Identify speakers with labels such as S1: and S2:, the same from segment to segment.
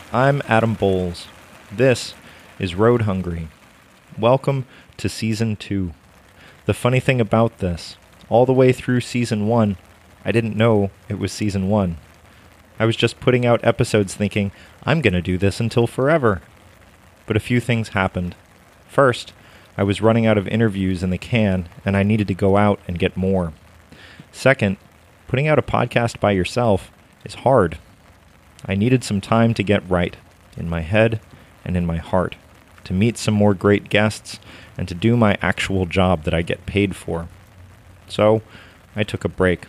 S1: I'm Adam Bowles. This is Road Hungry. Welcome to Season 2. The funny thing about this, all the way through Season 1, I didn't know it was Season 1. I was just putting out episodes thinking, I'm going to do this until forever. But a few things happened. First, I was running out of interviews in the can, and I needed to go out and get more. Second, putting out a podcast by yourself is hard. I needed some time to get right, in my head and in my heart, to meet some more great guests, and to do my actual job that I get paid for. So, I took a break.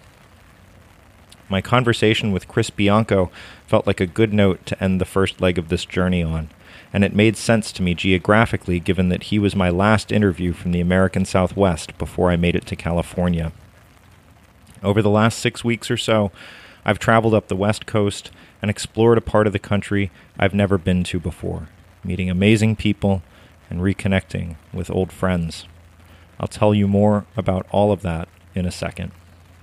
S1: My conversation with Chris Bianco felt like a good note to end the first leg of this journey on, and it made sense to me geographically given that he was my last interview from the American Southwest before I made it to California. Over the last 6 weeks or so, I've traveled up the West Coast and explored a part of the country I've never been to before, meeting amazing people and reconnecting with old friends. I'll tell you more about all of that in a second.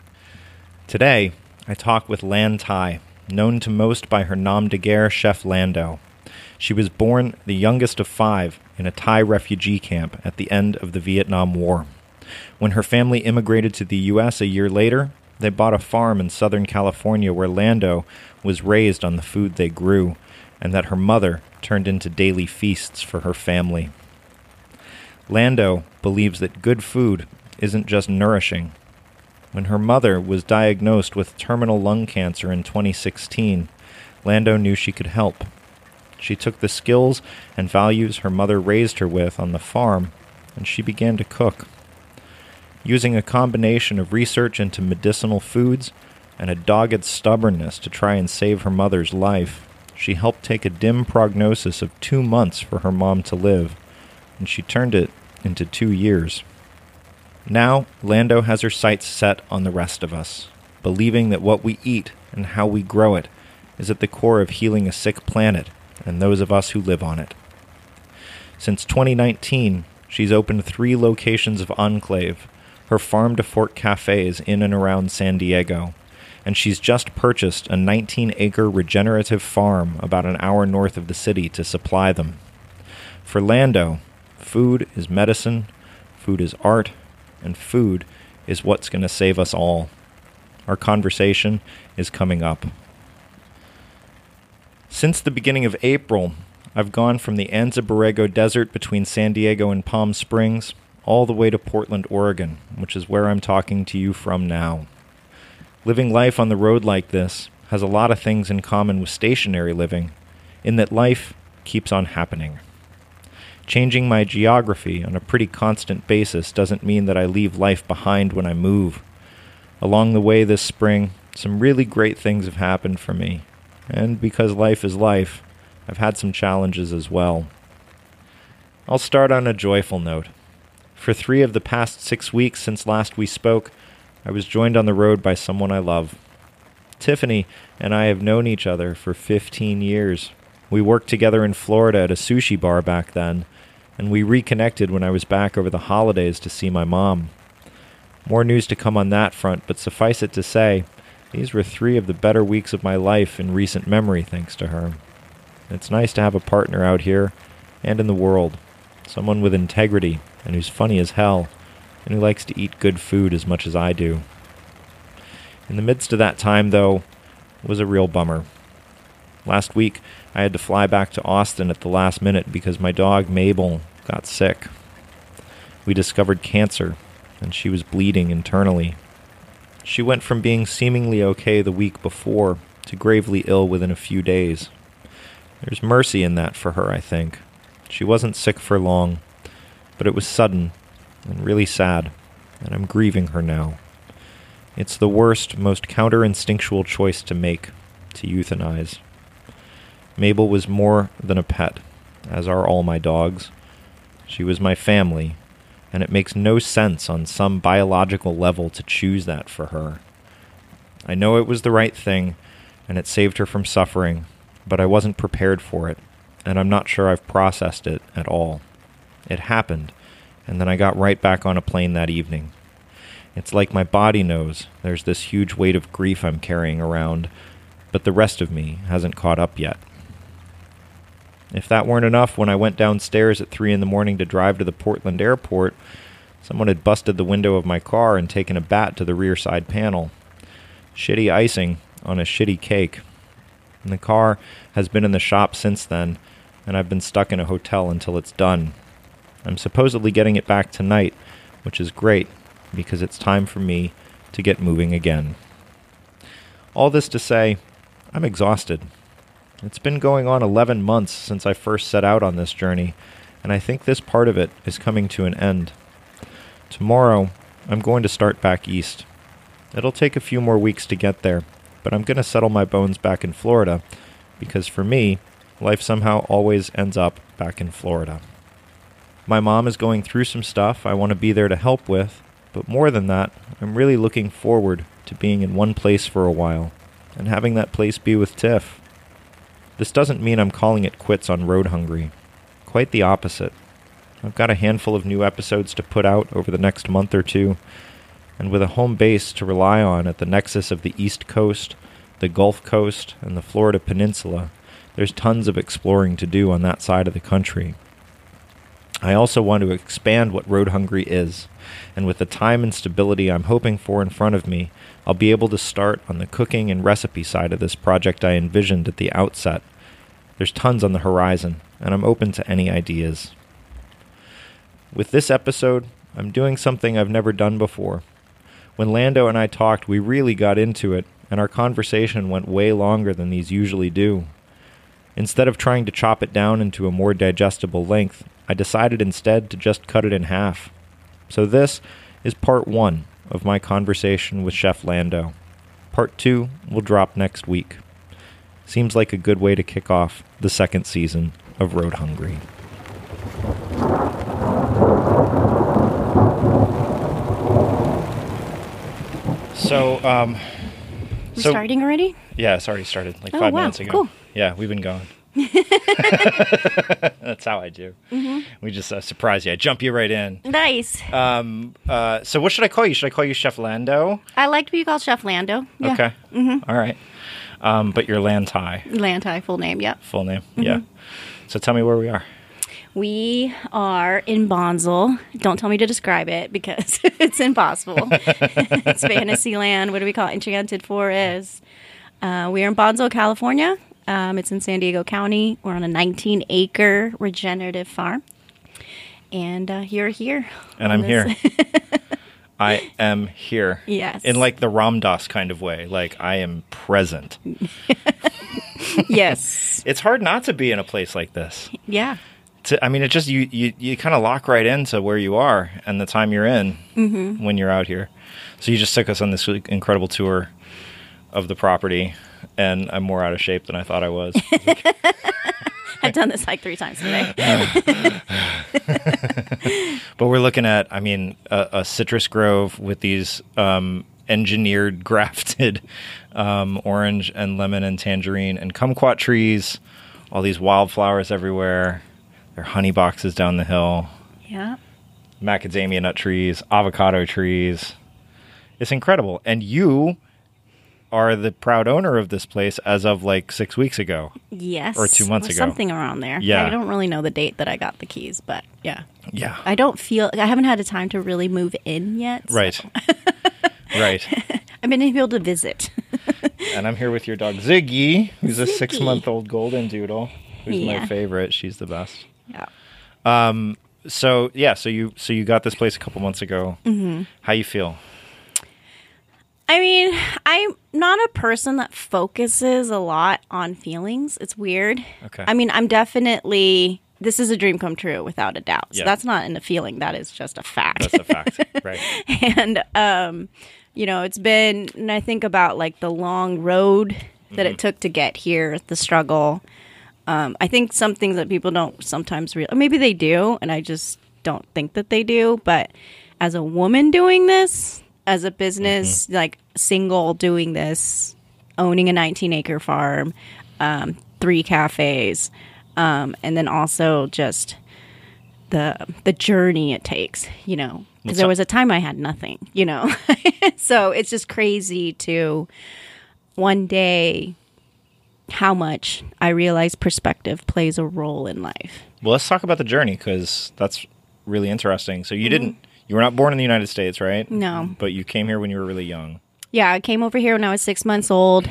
S1: Today, I talk with Lan Thai, known to most by her nom de guerre, Chef Lando. She was born the youngest of 5 in a Thai refugee camp at the end of the Vietnam War. When her family immigrated to the U.S. a year later, they bought a farm in Southern California where Lando was raised on the food they grew, and that her mother turned into daily feasts for her family. Lando believes that good food isn't just nourishing. When her mother was diagnosed with terminal lung cancer in 2016, Lando knew she could help. She took the skills and values her mother raised her with on the farm, and she began to cook. Using a combination of research into medicinal foods and a dogged stubbornness to try and save her mother's life, she helped take a dim prognosis of 2 months for her mom to live, and she turned it into 2 years. Now, Lando has her sights set on the rest of us, believing that what we eat and how we grow it is at the core of healing a sick planet and those of us who live on it. Since 2019, she's opened 3 locations of Enclave, her farm-to-fork cafes in and around San Diego, and she's just purchased a 19-acre regenerative farm about an hour north of the city to supply them. For Lando, food is medicine, food is art, and food is what's going to save us all. Our conversation is coming up. Since the beginning of April, I've gone from the Anza Borrego Desert between San Diego and Palm Springs all the way to Portland, Oregon, which is where I'm talking to you from now. Living life on the road like this has a lot of things in common with stationary living, in that life keeps on happening. Changing my geography on a pretty constant basis doesn't mean that I leave life behind when I move. Along the way this spring, some really great things have happened for me, and because life is life, I've had some challenges as well. I'll start on a joyful note. For 3 of the past 6 weeks since last we spoke, I was joined on the road by someone I love. Tiffany and I have known each other for 15 years. We worked together in Florida at a sushi bar back then, and we reconnected when I was back over the holidays to see my mom. More news to come on that front, but suffice it to say, these were 3 of the better weeks of my life in recent memory thanks to her. It's nice to have a partner out here and in the world, someone with integrity and who's funny as hell, and who likes to eat good food as much as I do. In the midst of that time, though, was a real bummer. Last week, I had to fly back to Austin at the last minute because my dog, Mabel, got sick. We discovered cancer, and she was bleeding internally. She went from being seemingly okay the week before to gravely ill within a few days. There's mercy in that for her, I think. She wasn't sick for long, but it was sudden and really sad, and I'm grieving her now. It's the worst, most counter-instinctual choice to make, to euthanize. Mabel was more than a pet, as are all my dogs. She was my family, and it makes no sense on some biological level to choose that for her. I know it was the right thing, and it saved her from suffering, but I wasn't prepared for it, and I'm not sure I've processed it at all. It happened, and then I got right back on a plane that evening. It's like my body knows there's this huge weight of grief I'm carrying around, but the rest of me hasn't caught up yet. If that weren't enough, when I went downstairs at 3 in the morning to drive to the Portland airport, someone had busted the window of my car and taken a bat to the rear side panel. Shitty icing on a shitty cake. And the car has been in the shop since then, and I've been stuck in a hotel until it's done. I'm supposedly getting it back tonight, which is great, because it's time for me to get moving again. All this to say, I'm exhausted. It's been going on 11 months since I first set out on this journey, and I think this part of it is coming to an end. Tomorrow, I'm going to start back east. It'll take a few more weeks to get there, but I'm going to settle my bones back in Florida, because for me, life somehow always ends up back in Florida. My mom is going through some stuff I want to be there to help with, but more than that, I'm really looking forward to being in one place for a while, and having that place be with Tiff. This doesn't mean I'm calling it quits on Road Hungry. Quite the opposite. I've got a handful of new episodes to put out over the next month or two, and with a home base to rely on at the nexus of the East Coast, the Gulf Coast, and the Florida Peninsula, there's tons of exploring to do on that side of the country. I also want to expand what Road Hungry is, and with the time and stability I'm hoping for in front of me, I'll be able to start on the cooking and recipe side of this project I envisioned at the outset. There's tons on the horizon, and I'm open to any ideas. With this episode, I'm doing something I've never done before. When Lando and I talked, we really got into it, and our conversation went way longer than these usually do. Instead of trying to chop it down into a more digestible length, I decided instead to just cut it in half. So this is part 1 of my conversation with Chef Lando. Part 2 will drop next week. Seems like a good way to kick off the second season of Road Hungry.
S2: We're starting already?
S1: Yeah, it's already started like 5
S2: wow,
S1: minutes ago.
S2: Cool.
S1: Yeah, we've been going. That's how I do. Mm-hmm. We just surprise you. I jump you right in.
S2: Nice.
S1: So what should I call you? Should I call you Chef Lando?
S2: I like to be called Chef Lando. Yeah.
S1: Okay. Mm-hmm. All right. But you're Lantai.
S2: Lantai, full name, yeah.
S1: Full name, yeah. So tell me where we are.
S2: We are in Bonsall. Don't tell me to describe it because it's impossible. It's fantasy land. What do we call it? Enchanted Forest. We are in Bonsall, California. It's in San Diego County. We're on a 19-acre regenerative farm. And you're here.
S1: And I'm here. I am here.
S2: Yes.
S1: In like the Ramdas kind of way. Like I am present.
S2: Yes.
S1: It's hard not to be in a place like this.
S2: Yeah.
S1: It just, you kind of lock right into where you are and the time you're in when you're out here. So you just took us on this incredible tour of the property, and I'm more out of shape than I thought I was.
S2: I've done this like 3 times today.
S1: But we're looking at, a citrus grove with these engineered, grafted orange and lemon and tangerine and kumquat trees, all these wildflowers everywhere. There are honey boxes down the hill.
S2: Yeah.
S1: Macadamia nut trees, avocado trees. It's incredible. And you are the proud owner of this place as of like 6 weeks ago.
S2: Yes.
S1: Or 2 months ago.
S2: Something around there.
S1: Yeah.
S2: I don't really know the date that I got the keys, but yeah.
S1: Yeah.
S2: I haven't had the time to really move in yet.
S1: Right.
S2: So.
S1: Right.
S2: I've been able to visit.
S1: And I'm here with your dog Ziggy, who's a
S2: Ziggy.
S1: 6-month-old golden doodle, who's my favorite. She's the best.
S2: Yeah.
S1: So you got this place a couple months ago. Mm-hmm. How you feel?
S2: I'm not a person that focuses a lot on feelings. It's weird.
S1: Okay.
S2: I'm definitely, this is a dream come true without a doubt. So
S1: Yeah.
S2: that's not in a feeling. That is just a fact.
S1: That's a fact, right?
S2: And, it's been, and I think about like the long road that it took to get here, the struggle. I think some things that people don't sometimes realize, or maybe they do, and I just don't think that they do. But as a woman doing this, as a business, like single doing this, owning a 19-acre farm, 3 cafes, and then also just the journey it takes, because there was a time I had nothing, So it's just crazy to one day how much I realize perspective plays a role in life.
S1: Well, let's talk about the journey because that's really interesting. So you were not born in the United States, right?
S2: No.
S1: But you came here when you were really young.
S2: Yeah, I came over here when I was 6 months old.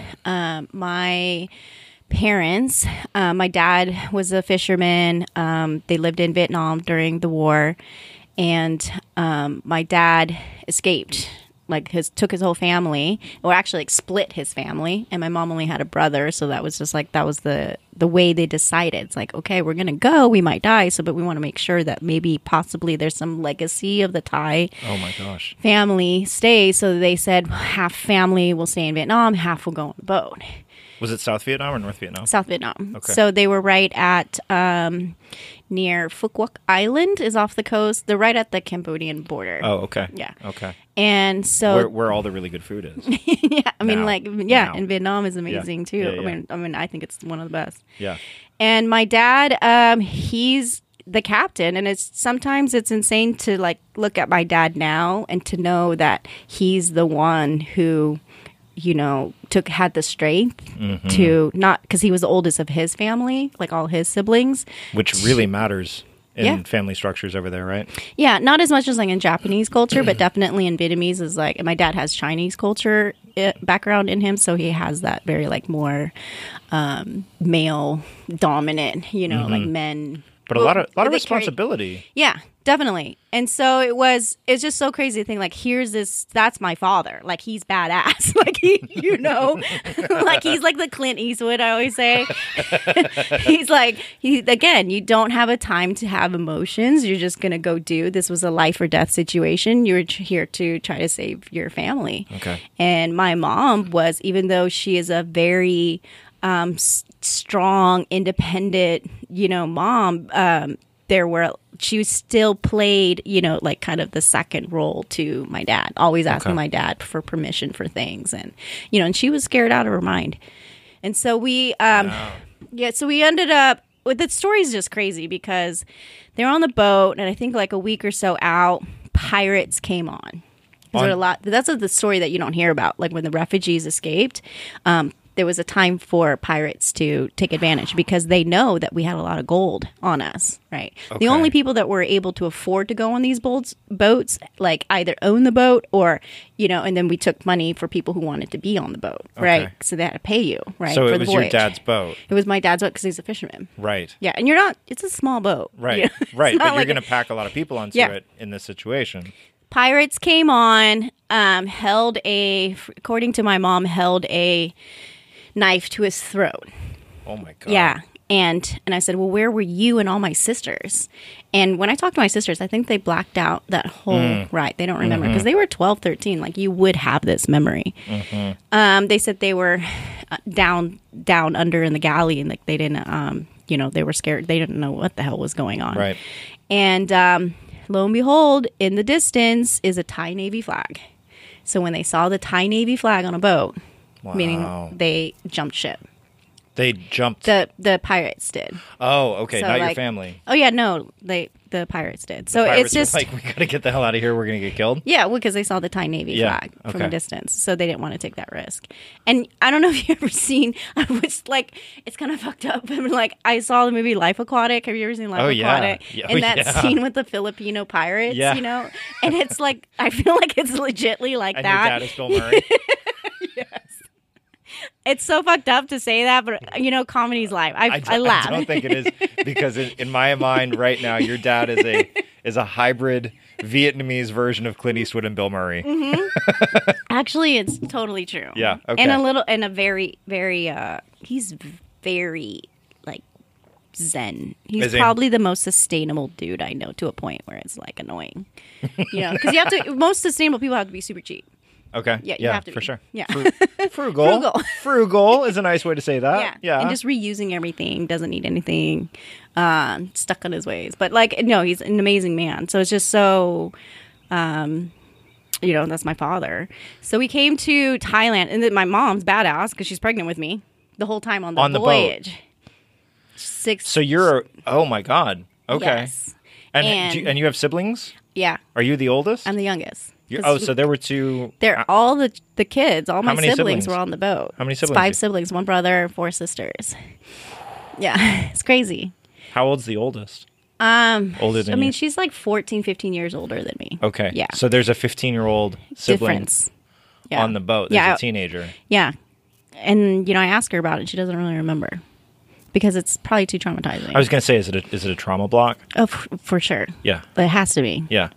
S2: My parents, my dad was a fisherman. They lived in Vietnam during the war, and my dad escaped. Like took his whole family, or actually like split his family, and my mom only had a brother, so that was just like that was the way they decided. It's like, okay, we're gonna go, we might die, but we want to make sure that maybe possibly there's some legacy of the Thai family stay. So they said half family will stay in Vietnam, half will go on the boat.
S1: Was it South Vietnam or North Vietnam?
S2: South Vietnam.
S1: Okay.
S2: So they were right at near Phu Quoc Island is off the coast. They're right at the Cambodian border.
S1: Oh, okay.
S2: Yeah.
S1: Okay.
S2: And so
S1: where all the really good food is.
S2: yeah, I mean,
S1: Now.
S2: and Vietnam is amazing too.
S1: Yeah, yeah.
S2: I mean, I think it's one of the best.
S1: Yeah.
S2: And my dad, he's the captain, and sometimes it's insane to like look at my dad now and to know that he's the one who, you know, had the strength to not, because he was the oldest of his family, like all his siblings,
S1: which really matters in
S2: Yeah.
S1: family structures over there, right?
S2: Yeah, not as much as like in Japanese culture, but definitely in Vietnamese is like, and my dad has Chinese culture background in him, so he has that very like more male dominant, you know, like men.
S1: But a lot of
S2: they
S1: responsibility.
S2: Yeah, definitely. And so it's just so crazy to think like, that's my father. Like he's badass. Like he, you know, like he's like the Clint Eastwood, I always say. He's like, again, you don't have a time to have emotions. You're just going to go do, this was a life or death situation. You're here to try to save your family.
S1: Okay.
S2: And my mom was, even though she is a very strong, independent, you know, mom, she still played, you know, like kind of the second role to my dad, always asking my dad for permission for things. And, you know, and she was scared out of her mind. And so so we ended up, the story's just crazy because they're on the boat, and I think like a week or so out, pirates came on. That's the story that you don't hear about. Like when the refugees escaped, there was a time for pirates to take advantage because they know that we had a lot of gold on us, right?
S1: Okay.
S2: The only people that were able to afford to go on these boats, like either own the boat or, you know, and then we took money for people who wanted to be on the boat, right? So they had to pay you, right?
S1: So
S2: for
S1: it
S2: the
S1: was
S2: voyage.
S1: your dad's boat.
S2: It was my dad's boat because he's a fisherman.
S1: Right.
S2: Yeah, and it's a small boat.
S1: Right.
S2: You know?
S1: Right. But you're
S2: like
S1: going to pack a lot of people onto
S2: Yeah.
S1: it in this situation.
S2: Pirates came on, according to my mom, held a knife to his throat.
S1: Oh my God.
S2: Yeah. And I said, well, where were you and all my sisters? And when I talked to my sisters, I think they blacked out that whole ride. They don't remember because they were 12, 13. Like you would have this memory. They said they were down under in the galley, and like they didn't, you know, they were scared. They didn't know what the hell was going on.
S1: Right.
S2: And lo and behold, in the distance is a Thai Navy flag. So when they saw the Thai Navy flag on a boat, meaning they jumped ship.
S1: They jumped.
S2: The pirates did.
S1: Oh, okay.
S2: So,
S1: Not your
S2: like-
S1: family.
S2: Oh yeah, no, the pirates did. So
S1: Pirates
S2: it's just
S1: were like, we got to get the hell out of here. We're going to get killed.
S2: yeah, because they saw the Thai Navy
S1: Yeah,
S2: flag from
S1: okay.
S2: a distance, so they didn't want to take that risk. And I don't know if you've ever seen. I was like, it's kind of fucked up. But like, I saw the movie Life Aquatic. Have you ever seen Life
S1: Oh, yeah.
S2: Aquatic?
S1: Yeah,
S2: And
S1: oh,
S2: that
S1: yeah.
S2: scene with the Filipino pirates,
S1: Yeah.
S2: you know, and it's like I feel like it's legitly like
S1: And
S2: that.
S1: your dad is Bill Murray.
S2: It's so fucked up to say that, but you know, comedy's life. I laugh.
S1: I don't think it is because in my mind right now, your dad is a hybrid Vietnamese version of Clint Eastwood and Bill Murray.
S2: Actually, it's totally true.
S1: Yeah, okay.
S2: And a very, very, he's very, like, zen. He's
S1: Is he?
S2: probably the most sustainable dude I know, to a point where it's, like, annoying. You know, because most sustainable people have to be super cheap.
S1: Okay.
S2: Yeah, you have to
S1: for
S2: be.
S1: sure.
S2: Yeah.
S1: Frugal. Frugal is a nice way to say that.
S2: Yeah.
S1: Yeah.
S2: And just reusing everything, doesn't need anything, stuck on his ways. But, like, no, he's an amazing man. So it's just so... you know, that's my father. So we came to Thailand, and then my mom's badass because she's pregnant with me the whole time on the
S1: boat.
S2: voyage.
S1: So you're. Oh my God. Okay.
S2: Yes.
S1: And you have siblings?
S2: Yeah,
S1: Are you the oldest?
S2: I'm the youngest.
S1: So there were two.
S2: They're all the kids. All my
S1: many
S2: siblings were on the boat.
S1: How many
S2: It's
S1: siblings?
S2: 5 siblings, 1 brother, 4 sisters. Yeah, it's crazy.
S1: How old's the oldest? Older than
S2: I mean,
S1: you?
S2: she's like 14, 15 years older than me.
S1: Okay.
S2: Yeah.
S1: So there's a 15-year-old sibling
S2: Difference. Yeah.
S1: on the boat. There's a teenager.
S2: Yeah. And, I ask her about it. She doesn't really remember because it's probably too traumatizing.
S1: I was going to say, is it a trauma block?
S2: Oh, for sure.
S1: Yeah.
S2: It has to be.
S1: Yeah.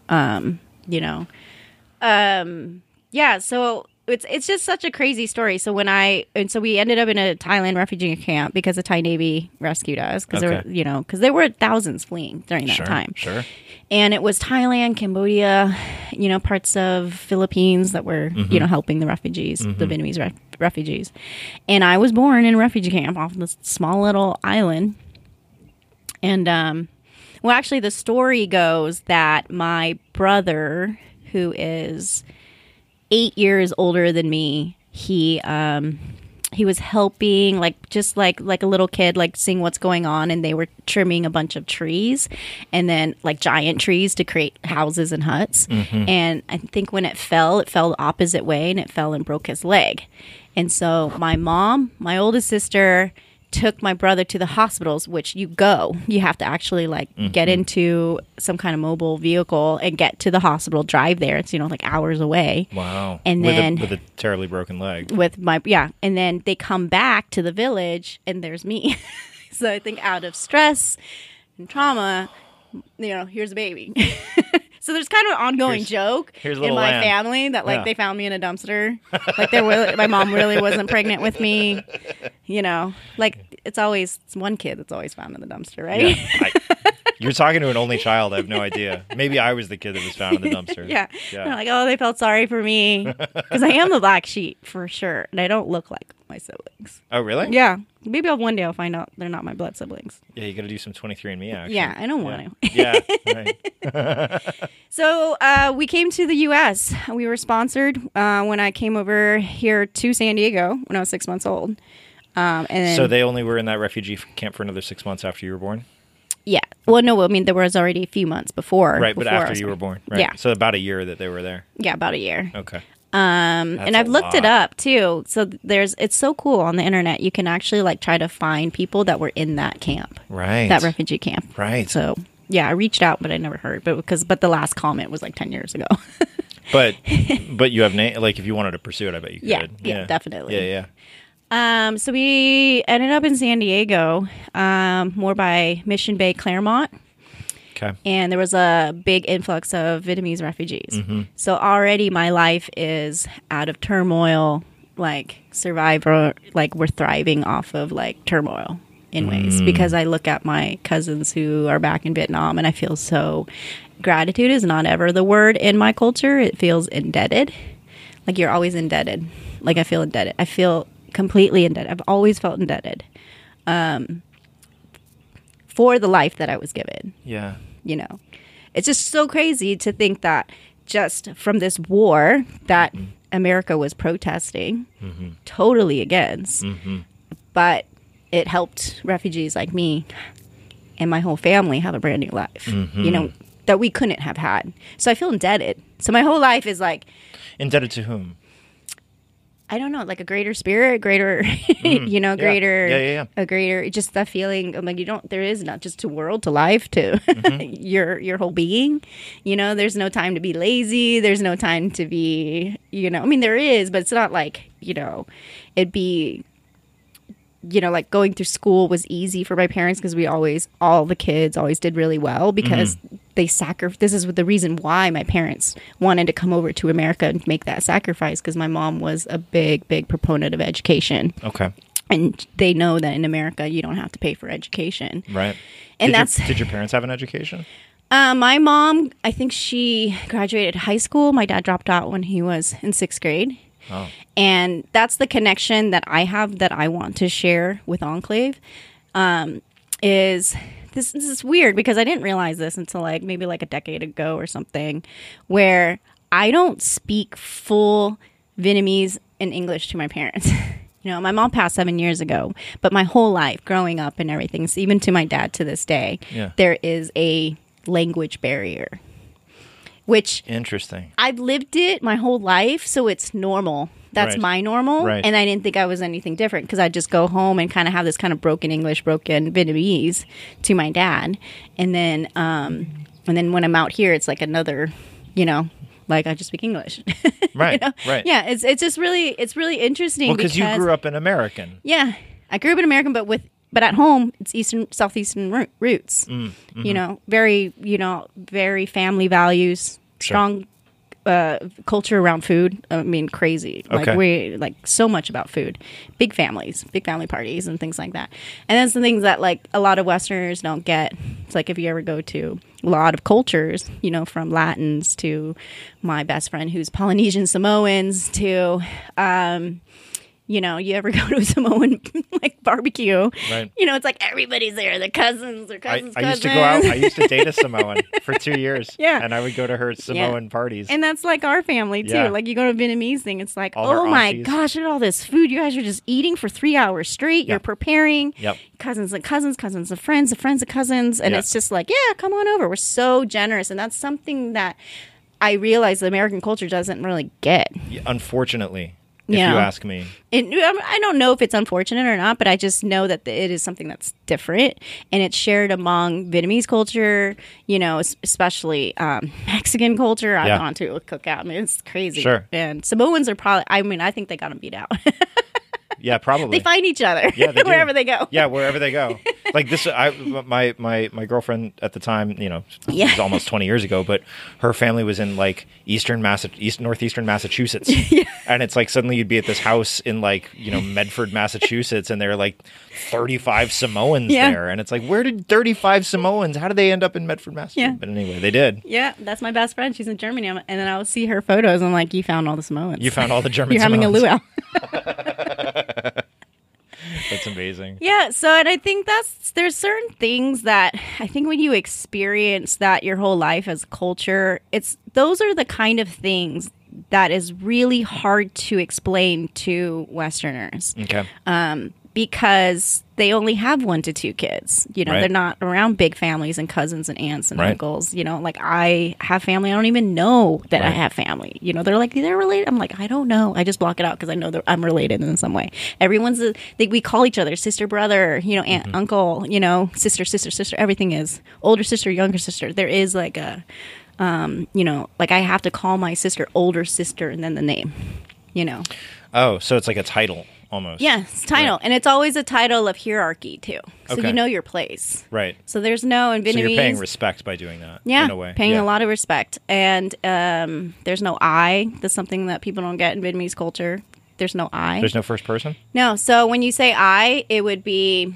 S2: Yeah, so it's just such a crazy story. So so we ended up in a Thailand refugee camp because the Thai Navy rescued us because there were thousands fleeing during that time.
S1: Sure.
S2: And it was Thailand, Cambodia, parts of Philippines that were, helping the refugees, the Vietnamese refugees. And I was born in a refugee camp off this small little island. And, well, actually, the story goes that my brother, who is 8 years older than me, he was helping, just like a little kid, seeing what's going on, and they were trimming a bunch of trees, and then giant trees to create houses and huts. And I think when it fell the opposite way, and it fell and broke his leg. And so my mom, my oldest sister, took my brother to the hospitals, which you have to actually get into some kind of mobile vehicle and get to the hospital, drive there. It's, hours away.
S1: Wow.
S2: And then
S1: with a terribly broken leg.
S2: And then they come back to the village and there's me. So I think out of stress and trauma, here's a baby. So there's kind of an ongoing joke
S1: here's a
S2: in
S1: little
S2: my
S1: lamb.
S2: family that they found me in a dumpster. My mom really wasn't pregnant with me. It's one kid that's always found in the dumpster, right?
S1: Yeah. You're talking to an only child. I have no idea. Maybe I was the kid that was found in the dumpster.
S2: Yeah. They're like, oh, they felt sorry for me because I am the black sheep for sure, and I don't look like my siblings.
S1: Oh, really?
S2: Yeah. Maybe one day I'll find out they're not my blood siblings.
S1: Yeah, you got to do some 23andMe action.
S2: Yeah, I don't want to.
S1: Yeah, right.
S2: So we came to the U.S. We were sponsored when I came over here to San Diego when I was 6 months old. And then,
S1: so they only were in that refugee camp for another 6 months after you were born?
S2: Yeah. Well, no, I mean, there was already a few months before.
S1: Right, but
S2: before
S1: after you were born. Right.
S2: Yeah.
S1: So about a year that they were there.
S2: Yeah, about a year.
S1: Okay.
S2: And I've looked it up too. So it's so cool on the internet. You can actually try to find people that were in that camp.
S1: Right.
S2: That refugee camp.
S1: Right.
S2: So yeah, I reached out, but I never heard. But the last comment was 10 years ago.
S1: But you have if you wanted to pursue it, I bet you could.
S2: Yeah, definitely.
S1: Yeah.
S2: So we ended up in San Diego, more by Mission Bay, Claremont.
S1: Okay.
S2: And there was a big influx of Vietnamese refugees. So already my life is out of turmoil, survivor, we're thriving off of turmoil in ways because I look at my cousins who are back in Vietnam and I feel so, gratitude is not ever the word in my culture. It feels indebted. You're always indebted. I feel indebted. I feel completely indebted. I've always felt indebted for the life that I was given.
S1: Yeah.
S2: It's just so crazy to think that just from this war that America was protesting totally against, but it helped refugees like me and my whole family have a brand new life, that we couldn't have had. So I feel indebted. So my whole life is
S1: indebted to whom?
S2: I don't know, a greater spirit, greater, greater, a greater, just that feeling of there is not just to world, to life, to your whole being, there's no time to be lazy. There's no time to be, there is, but it's not it'd be, going through school was easy for my parents because all the kids always did really well because they this is the reason why my parents wanted to come over to America and make that sacrifice because my mom was a big, big proponent of education.
S1: Okay.
S2: And they know that in America you don't have to pay for education.
S1: Right.
S2: And
S1: did your parents have an education?
S2: My mom, I think she graduated high school. My dad dropped out when he was in 6th grade.
S1: Oh.
S2: And that's the connection that I have that I want to share with Enclave. Is this is weird because I didn't realize this until maybe a decade ago or something, where I don't speak full Vietnamese and English to my parents. My mom passed 7 years ago, but my whole life growing up and everything, so even to my dad to this day, there is a language barrier. which
S1: Interesting.
S2: I've lived it my whole life, so it's normal. That's
S1: Right.
S2: my normal.
S1: Right.
S2: And I didn't think I was anything different because I just go home and kind of have this kind of broken English, broken Vietnamese to my dad. And then when I'm out here, it's like another, like I just speak English.
S1: Right. Right.
S2: Yeah. It's just really interesting.
S1: Well, because you grew up an American.
S2: Yeah. I grew up in American, but at home, it's southeastern roots. Very, very family values, strong culture around food. I mean, crazy. Like
S1: Okay.
S2: we like so much about food. Big families, big family parties, and things like that. And that's the things that like a lot of Westerners don't get. It's like if you ever go to a lot of cultures, from Latins to my best friend who's Polynesian Samoans to you ever go to a Samoan like barbecue?
S1: Right.
S2: It's like everybody's there. The cousins,
S1: I used to go out. I used to date a Samoan for 2 years.
S2: Yeah.
S1: And I would go to her Samoan parties.
S2: And that's like our family too.
S1: Yeah.
S2: Like you go to a Vietnamese thing, it's like,
S1: All her
S2: oh my
S1: aunties.
S2: gosh, look at all this food. You guys are just eating for 3 hours straight.
S1: Yeah.
S2: You're preparing.
S1: Yep.
S2: Cousins and cousins, cousins of friends of cousins. And
S1: Yeah.
S2: it's just like, yeah, come on over. We're so generous. And that's something that I realize the American culture doesn't really get.
S1: Unfortunately, if
S2: Yeah.
S1: you ask me.
S2: I don't know if it's unfortunate or not, but I just know that it is something that's different, and it's shared among Vietnamese culture, especially Mexican culture. I've
S1: Yeah.
S2: gone to a cookout. I mean, it's crazy.
S1: Sure.
S2: And Samoans are probably, I think they got them beat out.
S1: Yeah, probably.
S2: They find each other
S1: Yeah, they do.
S2: wherever they go.
S1: Yeah, wherever they go. Like this, my girlfriend at the time, it was almost 20 years ago, but her family was in like northeastern Massachusetts, and it's like suddenly you'd be at this house in like Medford, Massachusetts, and there are like 35 Samoans
S2: Yeah.
S1: there, and it's like, where did 35 Samoans? How did they end up in Medford, Massachusetts?
S2: Yeah.
S1: But anyway, they did.
S2: Yeah, that's my best friend. She's in Germany. And then I'll see her photos. I'm like, you found all the Samoans.
S1: You found all the German
S2: You're having a
S1: Samoans.
S2: luau.
S1: That's amazing.
S2: Yeah, so and I think there's certain things that I think when you experience that your whole life as a culture, those are the kind of things that is really hard to explain to Westerners.
S1: Okay.
S2: Because they only have 1 to 2 kids.
S1: Right.
S2: They're not around big families and cousins and aunts and
S1: Right.
S2: uncles. Like I have family. I don't even know that I
S1: Right.
S2: have family. They're like, they're related. I'm like, I don't know. I just block it out because I know that I'm related in some way. Everyone's, we call each other sister, brother, aunt,
S1: Mm-hmm.
S2: uncle, sister. Everything is older sister, younger sister. There is like a, like I have to call my sister older sister and then the name,
S1: Oh, so it's like a title almost.
S2: Yeah, it's title.
S1: Right.
S2: And it's always a title of hierarchy, too. So
S1: Okay.
S2: you know your place.
S1: Right.
S2: So there's no, in Vietnamese...
S1: So you're paying respect by doing that.
S2: Yeah,
S1: In a way.
S2: paying
S1: Yeah.
S2: a lot of respect. And there's no I. That's something that people don't get in Vietnamese culture. There's no I.
S1: There's no first person?
S2: No. So when you say I, it would be...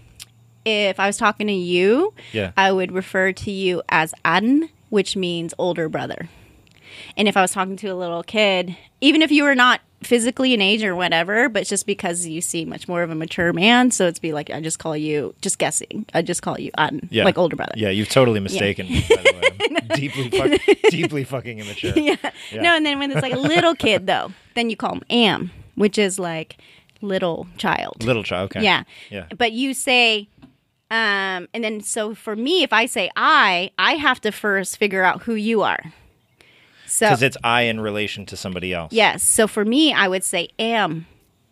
S2: If I was talking to you,
S1: Yeah.
S2: I would refer to you as An, which means older brother. And if I was talking to a little kid, even if you were not physically in age or whatever, but just because you seem much more of a mature man, so it's be like, I just call you, just guessing, I just call you An,
S1: Yeah.
S2: like older brother.
S1: Yeah, you've totally mistaken me, by the way. I'm deeply fucking immature.
S2: Yeah.
S1: Yeah.
S2: No, and then when it's like a little kid, though, then you call him Am, which is like little child.
S1: Little child, okay.
S2: Yeah.
S1: Yeah.
S2: But you say, and then so for me, if I say I have to first figure out who you are. So
S1: Because it's I in relation to somebody else.
S2: yes. So for me, I would say am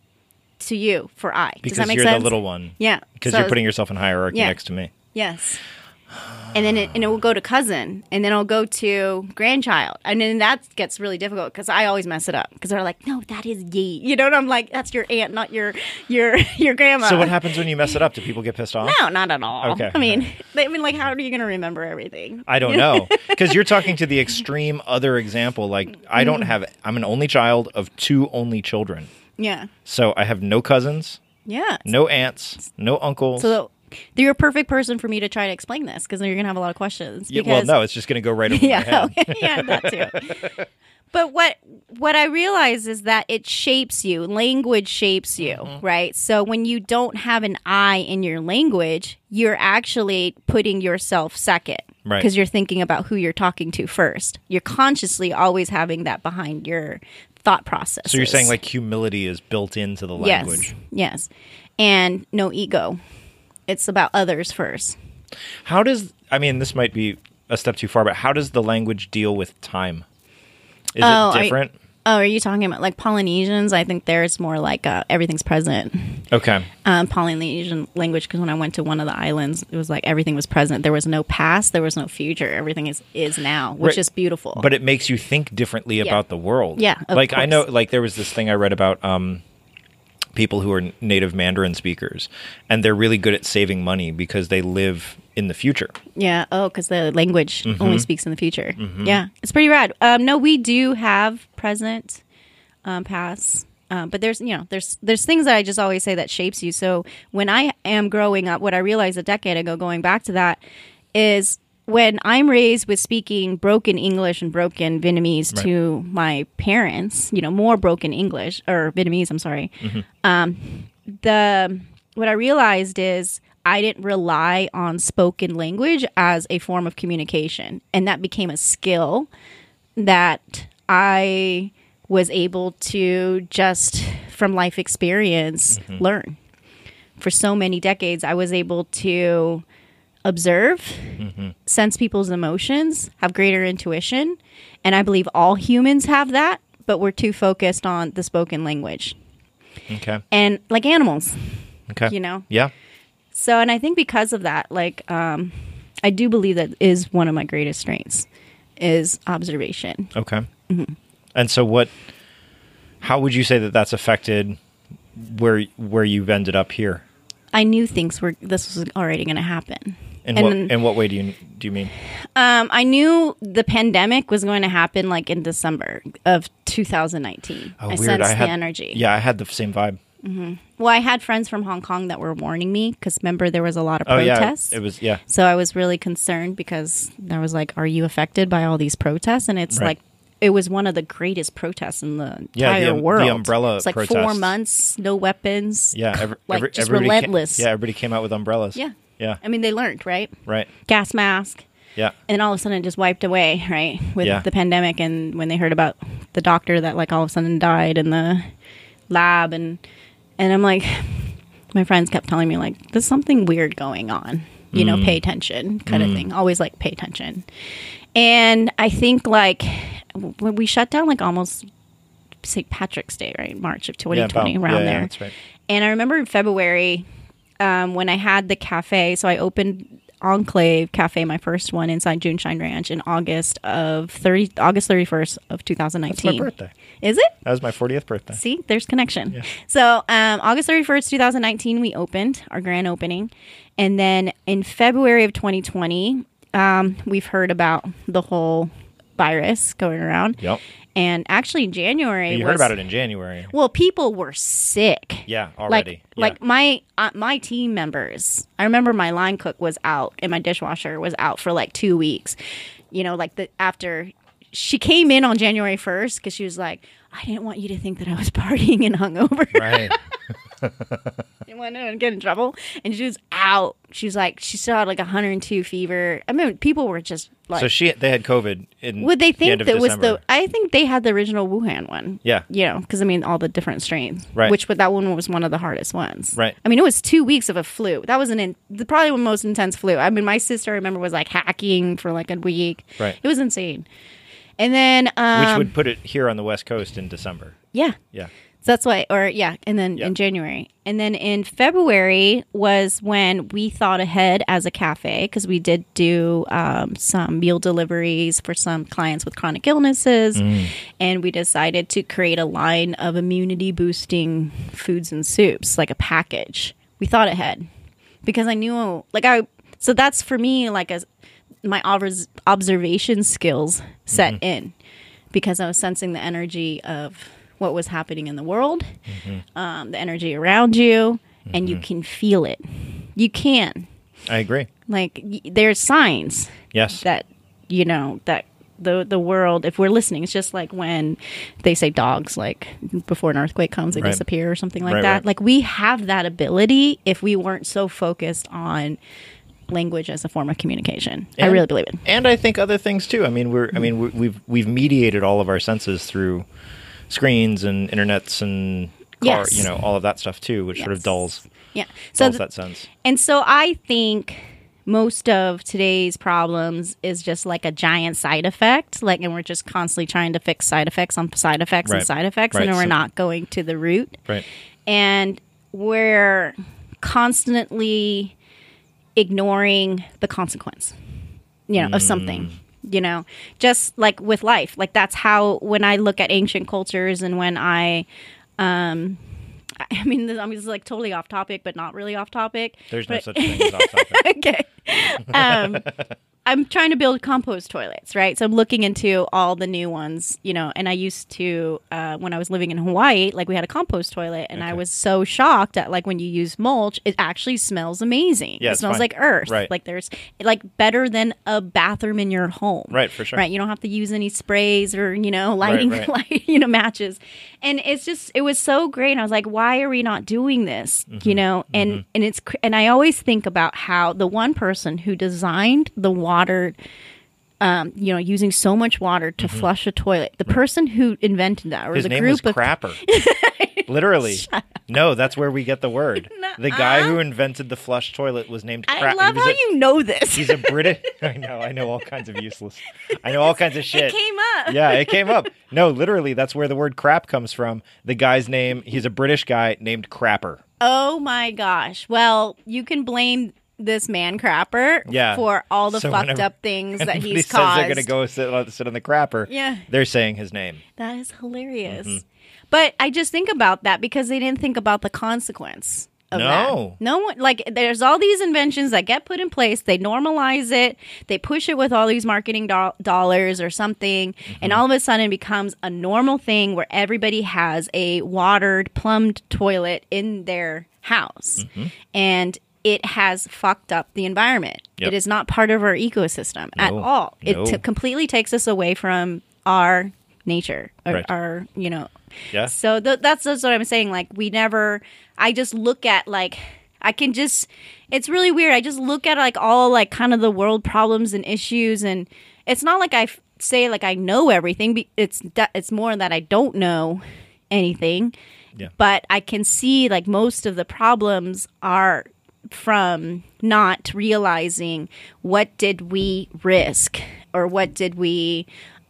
S2: to you for I.
S1: Because
S2: Does that make
S1: you're
S2: sense?
S1: the little one.
S2: Yeah.
S1: Because
S2: So-
S1: you're putting yourself in hierarchy
S2: Yeah.
S1: next to me.
S2: Yes. And then it will go to cousin, and then it'll go to grandchild, and then that gets really difficult because I always mess it up because they're like, "No, that is ye," and I'm like, "That's your aunt, not your grandma."
S1: So what happens when you mess it up? Do people get pissed off?
S2: No, not at all.
S1: Okay.
S2: I mean, like, how are you going to remember everything?
S1: I don't know. Because you're talking to the extreme other example. Like, I'm an only child of 2 only children.
S2: Yeah.
S1: So I have no cousins,
S2: Yeah.
S1: no aunts, no uncles.
S2: So you're a perfect person for me to try to explain this because you're going to have a lot of questions.
S1: Yeah, well,
S2: because-
S1: no, it's just going to go right over my
S2: Yeah,
S1: head.
S2: okay, yeah, that too. But what I realize is that it shapes you. Language shapes you,
S1: Mm-hmm.
S2: right? So when you don't have an I in your language, you're actually putting yourself second.
S1: Right.
S2: Because you're thinking about who you're talking to first. You're consciously always having that behind your thought process.
S1: So you're saying like humility is built into the language.
S2: Yes. And no ego. It's about others first.
S1: This might be a step too far, but how does the language deal with time? Is
S2: Oh,
S1: it different?
S2: Are you talking about like Polynesians? I think there's more like everything's present.
S1: Okay.
S2: Polynesian language, because when I went to one of the islands, it was like everything was present. There was no past, there was no future. Everything is now, which
S1: Right.
S2: is beautiful.
S1: But it makes you think differently about the world.
S2: Yeah, of
S1: like I know,
S2: course.
S1: like there was this thing I read about people who are native Mandarin speakers, and they're really good at saving money because they live in the future.
S2: Yeah. Oh, because the language
S1: Mm-hmm.
S2: only speaks in the future. Yeah, it's pretty rad. No, we do have present, past, but there's there's things that I just always say that shapes you. So when I am growing up, what I realized a decade ago, going back to that, is when I'm raised with speaking broken English and broken Vietnamese
S1: Right.
S2: to my parents, more broken English or Vietnamese. I'm sorry. What I realized is I didn't rely on spoken language as a form of communication, and that became a skill that I was able to just from life experience learn. For so many decades, I was able to observe, sense people's emotions, have greater intuition, and I believe all humans have that, but we're too focused on the spoken language.
S1: Okay.
S2: And like animals,
S1: Okay. Yeah.
S2: So, and I think because of that, I do believe that is one of my greatest strengths is observation.
S1: Okay. And so how would you say that that's affected where you've ended up here?
S2: I knew this was already going to happen.
S1: In what way do you mean?
S2: I knew the pandemic was going to happen like in December of 2019.
S1: Oh,
S2: I
S1: weird.
S2: sensed
S1: I had
S2: the energy.
S1: Yeah, I had the same vibe.
S2: Well, I had friends from Hong Kong that were warning me because remember there was a lot of
S1: Oh
S2: protests.
S1: yeah, it was yeah.
S2: So I was really concerned because I was like, "Are you affected by all these protests?" And it's
S1: Right.
S2: like it was one of the greatest protests in the
S1: Yeah,
S2: entire
S1: the
S2: world.
S1: umbrella
S2: It's like 4
S1: protests.
S2: months, no weapons.
S1: Yeah,
S2: just
S1: everybody
S2: relentless.
S1: everybody came out with umbrellas.
S2: Yeah.
S1: Yeah.
S2: I mean, they learned, right?
S1: Right.
S2: Gas mask.
S1: Yeah.
S2: And then all of a sudden it just wiped away, right? With
S1: Yeah.
S2: the pandemic and when they heard about the doctor that like all of a sudden died in the lab and I'm like, my friends kept telling me like, there's something weird going on, pay attention kind of thing. Always like pay attention. And I think like when we shut down like almost St. Patrick's Day, right? March of 2020 around there.
S1: Yeah, that's right.
S2: And I remember in February when I had the cafe, so I opened Enclave Cafe, my first one inside Juneshine Ranch in August 31st of 2019.
S1: That's my birthday.
S2: Is it?
S1: That was my 40th birthday.
S2: See, there's connection.
S1: Yeah.
S2: So August 31st, 2019, we opened our grand opening. And then in February of 2020, we've heard about the whole virus going around.
S1: Yep.
S2: And actually in January
S1: You heard about it in January.
S2: well, people were sick.
S1: Yeah, already.
S2: Like my team members. I remember my line cook was out and my dishwasher was out for like 2 weeks. After she came in on January 1st because she was like, I didn't want you to think that I was partying and hungover.
S1: Right.
S2: Didn't want to get in trouble. And she was out. She's like, she still had like 102 fever. I mean, people were just like.
S1: So they had COVID in
S2: Would they
S1: the
S2: think
S1: end of
S2: that was
S1: December.
S2: I think they had the original Wuhan one.
S1: Yeah.
S2: Because I mean, all the different strains.
S1: Right.
S2: That one was one of the hardest ones.
S1: Right.
S2: I mean, it was 2 weeks of a flu. That was probably the most intense flu. I mean, my sister, I remember, was like hacking for like a week.
S1: Right.
S2: It was insane. And then.
S1: Which would put it here on the West Coast in December.
S2: Yeah.
S1: Yeah.
S2: So that's why, and then
S1: Yeah.
S2: in January. And then in February was when we thought ahead as a cafe because we did do some meal deliveries for some clients with chronic illnesses. And we decided to create a line of immunity boosting foods and soups, like a package. We thought ahead because I knew, so that's for me, my observation skills set in because I was sensing the energy of what was happening in the world, the energy around you, and you can feel it. You can.
S1: I agree.
S2: There's signs
S1: Yes.
S2: that, that the world, if we're listening, it's just like when they say dogs, like before an earthquake comes, they
S1: Right.
S2: disappear or something like
S1: Right,
S2: that.
S1: right.
S2: Like we have that ability if we weren't so focused on language as a form of communication. I really believe it.
S1: And I think other things too. I mean, we've mediated all of our senses through screens and internets and
S2: Yes.
S1: all of that stuff too, which sort of
S2: Yes.
S1: dulls
S2: Yeah. So
S1: that sense.
S2: And so I think most of today's problems is just like a giant side effect, like, and we're just constantly trying to fix side effects on side effects and
S1: Right.
S2: side effects,
S1: Right.
S2: and we're
S1: So-
S2: not going to the root.
S1: Right.
S2: And we're constantly ignoring the consequence, of something. Just like with life, like that's how, when I look at ancient cultures and when I mean, this is like totally off topic, but not really off topic.
S1: There's no
S2: But-
S1: such thing as off topic.
S2: Okay. I'm trying to build compost toilets, right? So I'm looking into all the new ones, and I used to, when I was living in Hawaii, like we had a compost toilet, and I
S1: Okay.
S2: was so shocked at like when you use mulch, it actually smells amazing.
S1: Yeah,
S2: it
S1: it's
S2: smells
S1: fine.
S2: like earth.
S1: Right.
S2: Like there's like better than a bathroom in your home.
S1: Right, for sure.
S2: Right. You don't have to use any sprays or, lighting,
S1: Right.
S2: matches. And it was so great. And I was like, why are we not doing this? And and I always think about how the one person who designed the water, using so much water to flush a toilet, the person who invented that, or
S1: His
S2: the
S1: name
S2: group
S1: was
S2: of
S1: Crapper. Literally. No, that's where we get the word. The guy who invented the flush toilet was named Crapper.
S2: I love how you know this.
S1: He's a British. I know all kinds of useless. I know all kinds of shit.
S2: It came up.
S1: Yeah, it came up. No, literally, that's where the word crap comes from. The guy's name, he's a British guy named Crapper.
S2: Oh my gosh. Well, you can blame this man Crapper
S1: Yeah.
S2: for all the
S1: So
S2: fucked
S1: whenever
S2: up things that
S1: Anybody
S2: he's
S1: says
S2: caused.
S1: they're going to go sit on the Crapper.
S2: Yeah.
S1: They're saying his name.
S2: That is hilarious.
S1: Mm-hmm.
S2: But I just think about that because they didn't think about the consequence of
S1: No.
S2: that. No one, like, there's all these inventions that get put in place. They normalize it. They push it with all these marketing dollars or something. And all of a sudden it becomes a normal thing where everybody has a watered, plumbed toilet in their house. And it has fucked up the environment.
S1: Yep.
S2: It is not part of our ecosystem at
S1: No.
S2: all.
S1: No.
S2: It completely takes us away from our nature, or
S1: Right.
S2: our,
S1: Yeah.
S2: So that's just what I'm saying. Like, I just look at, like, it's really weird. I just look at, like, all, like, kind of the world problems and issues. And it's not like I say, like, I know everything. It's more that I don't know anything.
S1: Yeah.
S2: But I can see, like, most of the problems are from not realizing what did we risk, or what did we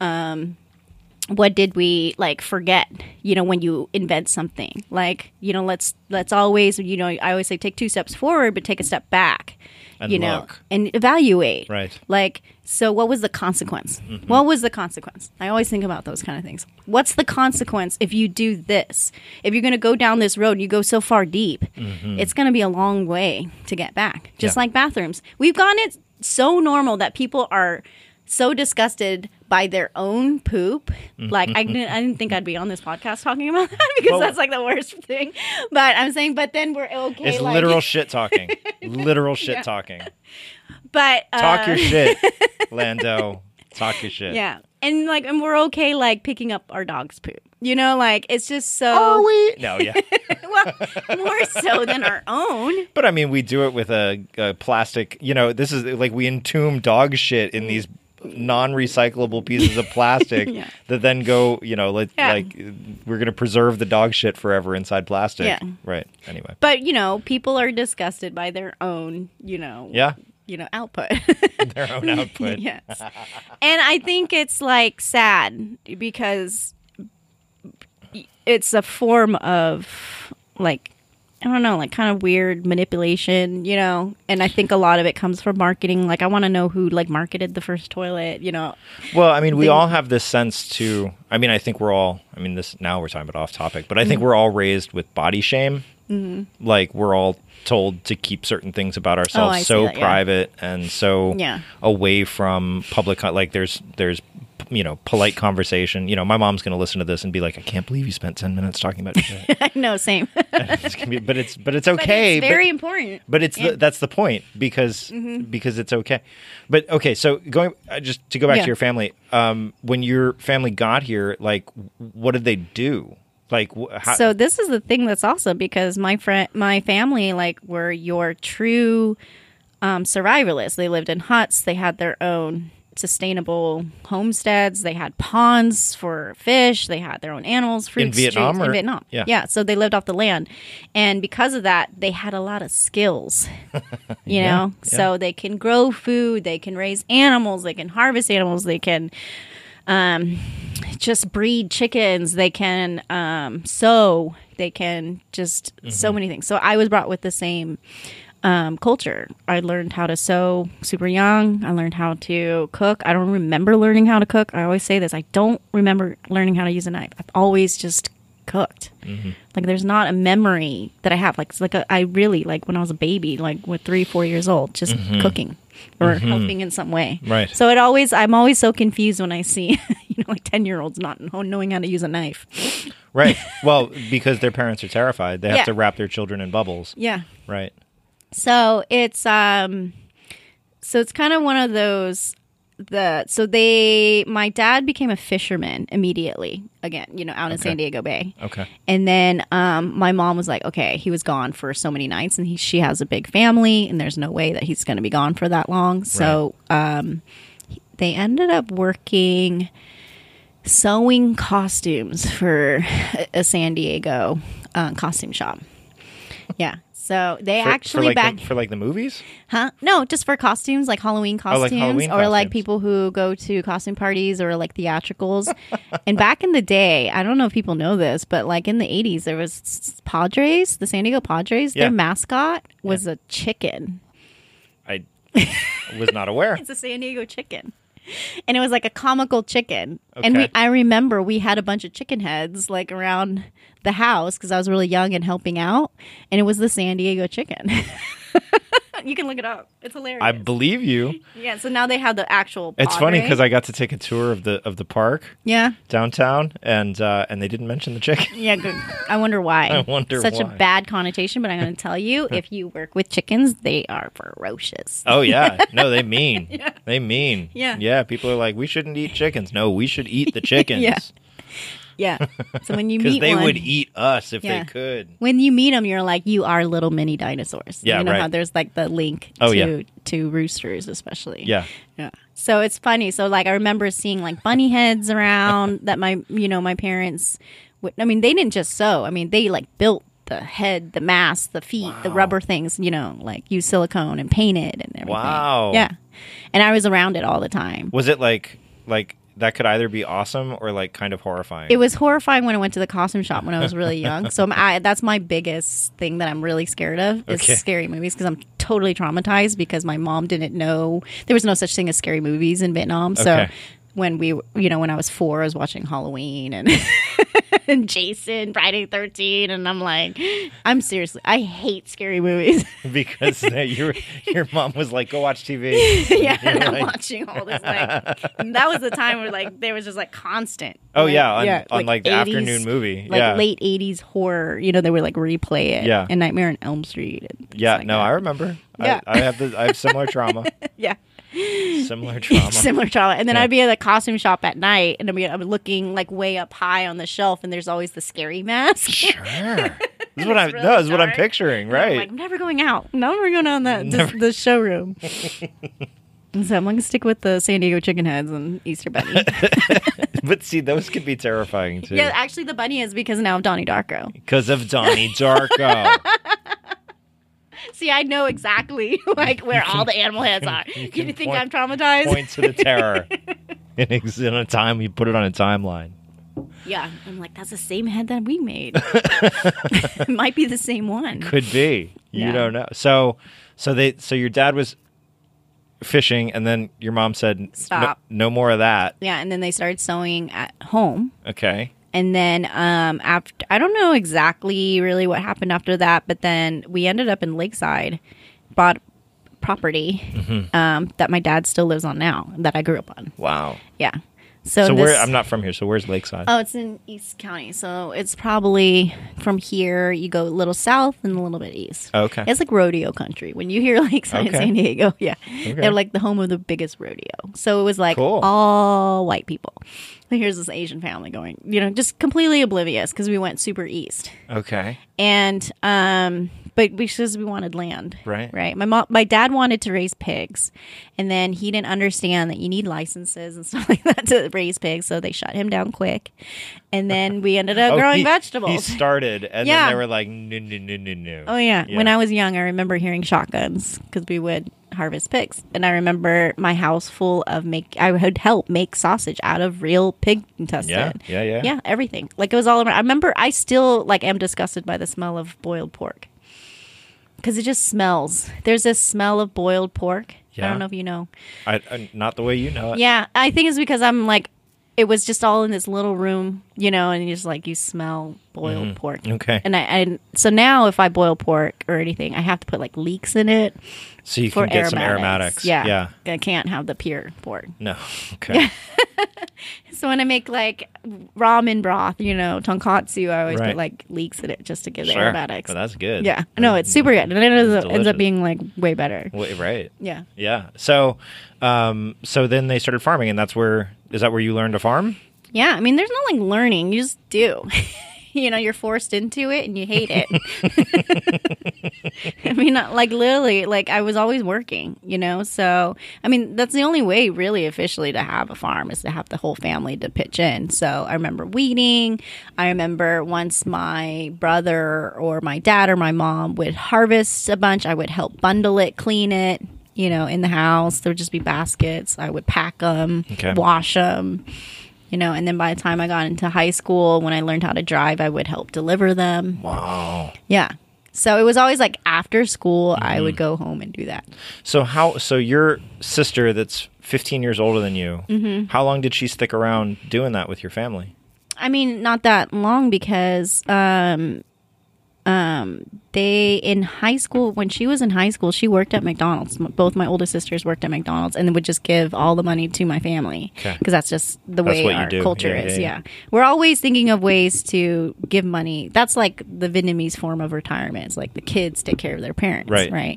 S2: like forget, when you invent something. Like, let's always, I always say take 2 steps forward but take a step back,
S1: And look.
S2: and evaluate.
S1: Right.
S2: Like, so what was the consequence? What was the consequence? I always think about those kind of things. What's the consequence if you do this? If you're going to go down this road and you go so far deep, it's going to be a long way to get back. Just
S1: Yeah.
S2: like bathrooms. We've gotten it so normal that people are so disgusted by their own poop. Like, I didn't think I'd be on this podcast talking about that because
S1: Well-
S2: that's like the worst thing. But I'm saying, but then we're okay.
S1: It's
S2: like,
S1: literal shit talking. Literal shit talking.
S2: But
S1: Talk your shit, Lando. Talk your shit.
S2: yeah, and we're okay, like, picking up our dog's poop. Like, it's just so.
S1: Are we? No, yeah.
S2: Well, more so than our own.
S1: But I mean, we do it with a plastic. This is like we entomb dog shit in these non-recyclable pieces of plastic
S2: Yeah.
S1: that then go. Like we're gonna preserve the dog shit forever inside plastic.
S2: Yeah.
S1: Right. Anyway.
S2: But people are disgusted by their own,
S1: Yeah.
S2: Output.
S1: Their own output.
S2: Yes. And I think it's, like, sad because it's a form of, like, I don't know, like, kind of weird manipulation, and I think a lot of it comes from marketing. Like, I want to know who, like, marketed the first toilet,
S1: Well, I mean, we all have this sense to. I mean, I think we're all. I mean, this now we're talking about off topic, but I think we're all raised with body shame. Like, we're all told to keep certain things about ourselves
S2: I see
S1: so
S2: that, yeah.
S1: private and so
S2: Yeah.
S1: away from public. Like, there's polite conversation. My mom's going to listen to this and be like, I can't believe you spent 10 minutes talking about shit.
S2: I know, same.
S1: It's gonna be, but it's okay.
S2: But it's very important.
S1: But that's the point because it's okay. But okay, so going just to go back
S2: Yeah.
S1: to your family, when your family got here, like, what did they do? Like, how,
S2: So this is the thing that's awesome because my family, like, were your true survivalists. They lived in huts. They had their own sustainable homesteads. They had ponds for fish. They had their own animals, fruit
S1: In Vietnam?
S2: trees. In Vietnam.
S1: Yeah.
S2: So they lived off the land. And because of that, they had a lot of skills, you know?
S1: yeah.
S2: So they can grow food. They can raise animals. They can harvest animals. They can just breed chickens. They can sew. They can just so many things. So I was brought with the same culture. I learned how to sew super young. I learned how to cook. I don't remember learning how to cook. I always say this. I don't remember learning how to use a knife. I've always just cooked. Like there's not a memory that I have. I really like when I was a baby, like with 3-4 years old, just cooking or helping in some way.
S1: Right.
S2: So I'm always so confused when I see, like 10-year-olds not knowing how to use a knife.
S1: Right. Well, because their parents are terrified. They have
S2: Yeah.
S1: to wrap their children in bubbles.
S2: Yeah.
S1: Right.
S2: So it's kind of one of those my dad became a fisherman immediately again, out in San Diego Bay.
S1: Okay.
S2: And then my mom was like, okay, he was gone for so many nights and she has a big family and there's no way that he's going to be gone for that long. So they ended up working sewing costumes for a San Diego costume shop. Yeah. So they
S1: for like the movies?
S2: Huh? No, just for costumes, like Halloween costumes,
S1: Halloween
S2: or like
S1: costumes.
S2: people who go to costume parties or like theatricals. And back in the day, I don't know if people know this, but like in the 80s, there was Padres, the San Diego Padres.
S1: Yeah.
S2: Their mascot was a chicken.
S1: I was not aware.
S2: It's a San Diego chicken. And it was like a comical chicken. And
S1: Okay.
S2: I remember we had a bunch of chicken heads like around the house because I was really young and helping out. And it was the San Diego chicken. You can look it up. It's hilarious.
S1: I believe you.
S2: Yeah, so now they have the actual
S1: It's funny
S2: Padre.
S1: because I got to take a tour of the park
S2: Yeah.
S1: downtown, and they didn't mention the chicken.
S2: Yeah, good. I wonder why.
S1: I wonder
S2: Such a
S1: why.
S2: bad connotation, but I'm going to tell you, if you work with chickens, they are ferocious.
S1: Oh yeah, no, they mean. They mean.
S2: Yeah.
S1: Yeah. People are like, we shouldn't eat chickens. No, we should eat the chickens.
S2: Yeah. Yeah. So when you
S1: Because
S2: meet
S1: they
S2: one,
S1: would eat us if
S2: Yeah.
S1: they could.
S2: when you meet them, you're like, you are little mini dinosaurs.
S1: Yeah,
S2: you know
S1: right.
S2: how there's like the link
S1: Oh,
S2: to
S1: yeah.
S2: to roosters, especially.
S1: Yeah.
S2: Yeah. So it's funny. So like I remember seeing like bunny heads around that my parents would, I mean, they didn't just sew. I mean, they like built the head, the mask, the feet, the rubber things, like use silicone and painted and everything.
S1: Wow.
S2: Yeah. And I was around it all the time.
S1: Was it like that could either be awesome or like kind of horrifying?
S2: It was horrifying when I went to the costume shop when I was really young. So that's my biggest thing that I'm really scared of is
S1: Okay.
S2: scary movies because I'm totally traumatized because my mom didn't know there was no such thing as scary movies in Vietnam. So
S1: Okay.
S2: when when I was 4, I was watching Halloween and and Jason, Friday 13, and I'm like, I hate scary movies.
S1: because your mom was like, go watch TV.
S2: Yeah,
S1: You're
S2: and I'm
S1: like-
S2: watching all this and that was the time where like there was just like constant.
S1: Oh
S2: like,
S1: yeah, on like the
S2: 80s,
S1: afternoon movie.
S2: like
S1: yeah.
S2: late 80s horror. They would like replay it.
S1: Yeah.
S2: And Nightmare on Elm Street. And things
S1: Yeah,
S2: like
S1: no,
S2: that.
S1: I remember.
S2: Yeah.
S1: I have similar trauma.
S2: Yeah.
S1: Similar trauma.
S2: Similar trauma. And then
S1: Yeah.
S2: I'd be at the costume shop at night and I'm looking like way up high on the shelf and there's always the scary mask.
S1: Sure. This is what
S2: It's
S1: I'm.
S2: really
S1: No, this is what I'm
S2: dark.
S1: picturing.
S2: And I'm
S1: Right.
S2: like, I'm never going out. Never going on
S1: Never.
S2: the showroom. And so I'm going to stick with the San Diego chicken heads and Easter Bunny.
S1: But see, those could be terrifying too.
S2: Yeah, actually the bunny is because now of Donnie Darko.
S1: Because of Donnie Darko.
S2: See, I know exactly like where all the animal heads are.
S1: you
S2: You,
S1: can
S2: think
S1: point-
S2: I'm traumatized?
S1: Point to the terror. in a time, you put it on a timeline.
S2: Yeah, I'm like, that's the same head that we made. It might be the same one.
S1: Could be. You
S2: Yeah.
S1: don't know. So your dad was fishing, and then your mom said,
S2: Stop.
S1: No more of that.
S2: Yeah, and then they started sewing at home.
S1: Okay.
S2: And then after, I don't know exactly really what happened after that, but then we ended up in Lakeside, bought property that my dad still lives on now, that I grew up on.
S1: Wow.
S2: Yeah. So,
S1: So
S2: this,
S1: I'm not from here. So where's Lakeside?
S2: Oh, it's in East County. So it's probably from here, you go a little south and a little bit east.
S1: Okay.
S2: It's like rodeo country. When you hear Lakeside in
S1: Okay.
S2: San Diego, yeah.
S1: Okay.
S2: They're like the home of the biggest rodeo. So it was like
S1: Cool.
S2: all white people. And here's this Asian family going, just completely oblivious because we went super east.
S1: Okay.
S2: And but because we wanted land.
S1: Right.
S2: Right. My dad wanted to raise pigs, and then he didn't understand that you need licenses and stuff like that to raise pigs, so they shut him down quick. And then we ended up growing vegetables.
S1: He started, and then they were like, no.
S2: Oh, yeah. When I was young, I remember hearing shotguns because we would harvest pigs. And I remember my house full of I would help make sausage out of real pig intestine.
S1: Yeah.
S2: Yeah, everything. Like, it was all around. I remember I still, like, am disgusted by the smell of boiled pork because it just smells. There's this smell of boiled pork.
S1: Yeah.
S2: I don't know if you know.
S1: I not the way you know it.
S2: Yeah, I think it's because I'm like, it was just all in this little room, and you just like, you smell boiled pork.
S1: Okay.
S2: And so now if I boil pork or anything, I have to put like leeks in it.
S1: So you can get some aromatics.
S2: Yeah. I can't have the pure pork.
S1: No. Okay.
S2: So when I make like ramen broth, tonkatsu, I always put like leeks in it just to give the aromatics.
S1: Well, that's good.
S2: Yeah. No, it's super good. And it ends up being like way better.
S1: Right.
S2: Yeah.
S1: Yeah. So, so then they started farming, and is that where you learned to farm?
S2: Yeah. I mean, there's no like learning. You just do. You're forced into it and you hate it. I mean, like literally, like I was always working, so I mean, that's the only way really officially to have a farm is to have the whole family to pitch in. So I remember weeding. I remember once my brother or my dad or my mom would harvest a bunch, I would help bundle it, clean it, in the house. There would just be baskets. I would pack them, wash them. And then by the time I got into high school, when I learned how to drive, I would help deliver them.
S1: Wow.
S2: Yeah. So it was always like after school, I would go home and do that.
S1: So your sister that's 15 years older than you, how long did she stick around doing that with your family?
S2: I mean, not that long because they in high school, when she was in high school, she worked at McDonald's. Both my oldest sisters worked at McDonald's and would just give all the money to my family because that's just the way our culture is. Yeah. We're always thinking of ways to give money. That's like the Vietnamese form of retirement. It's like the kids take care of their parents. Right.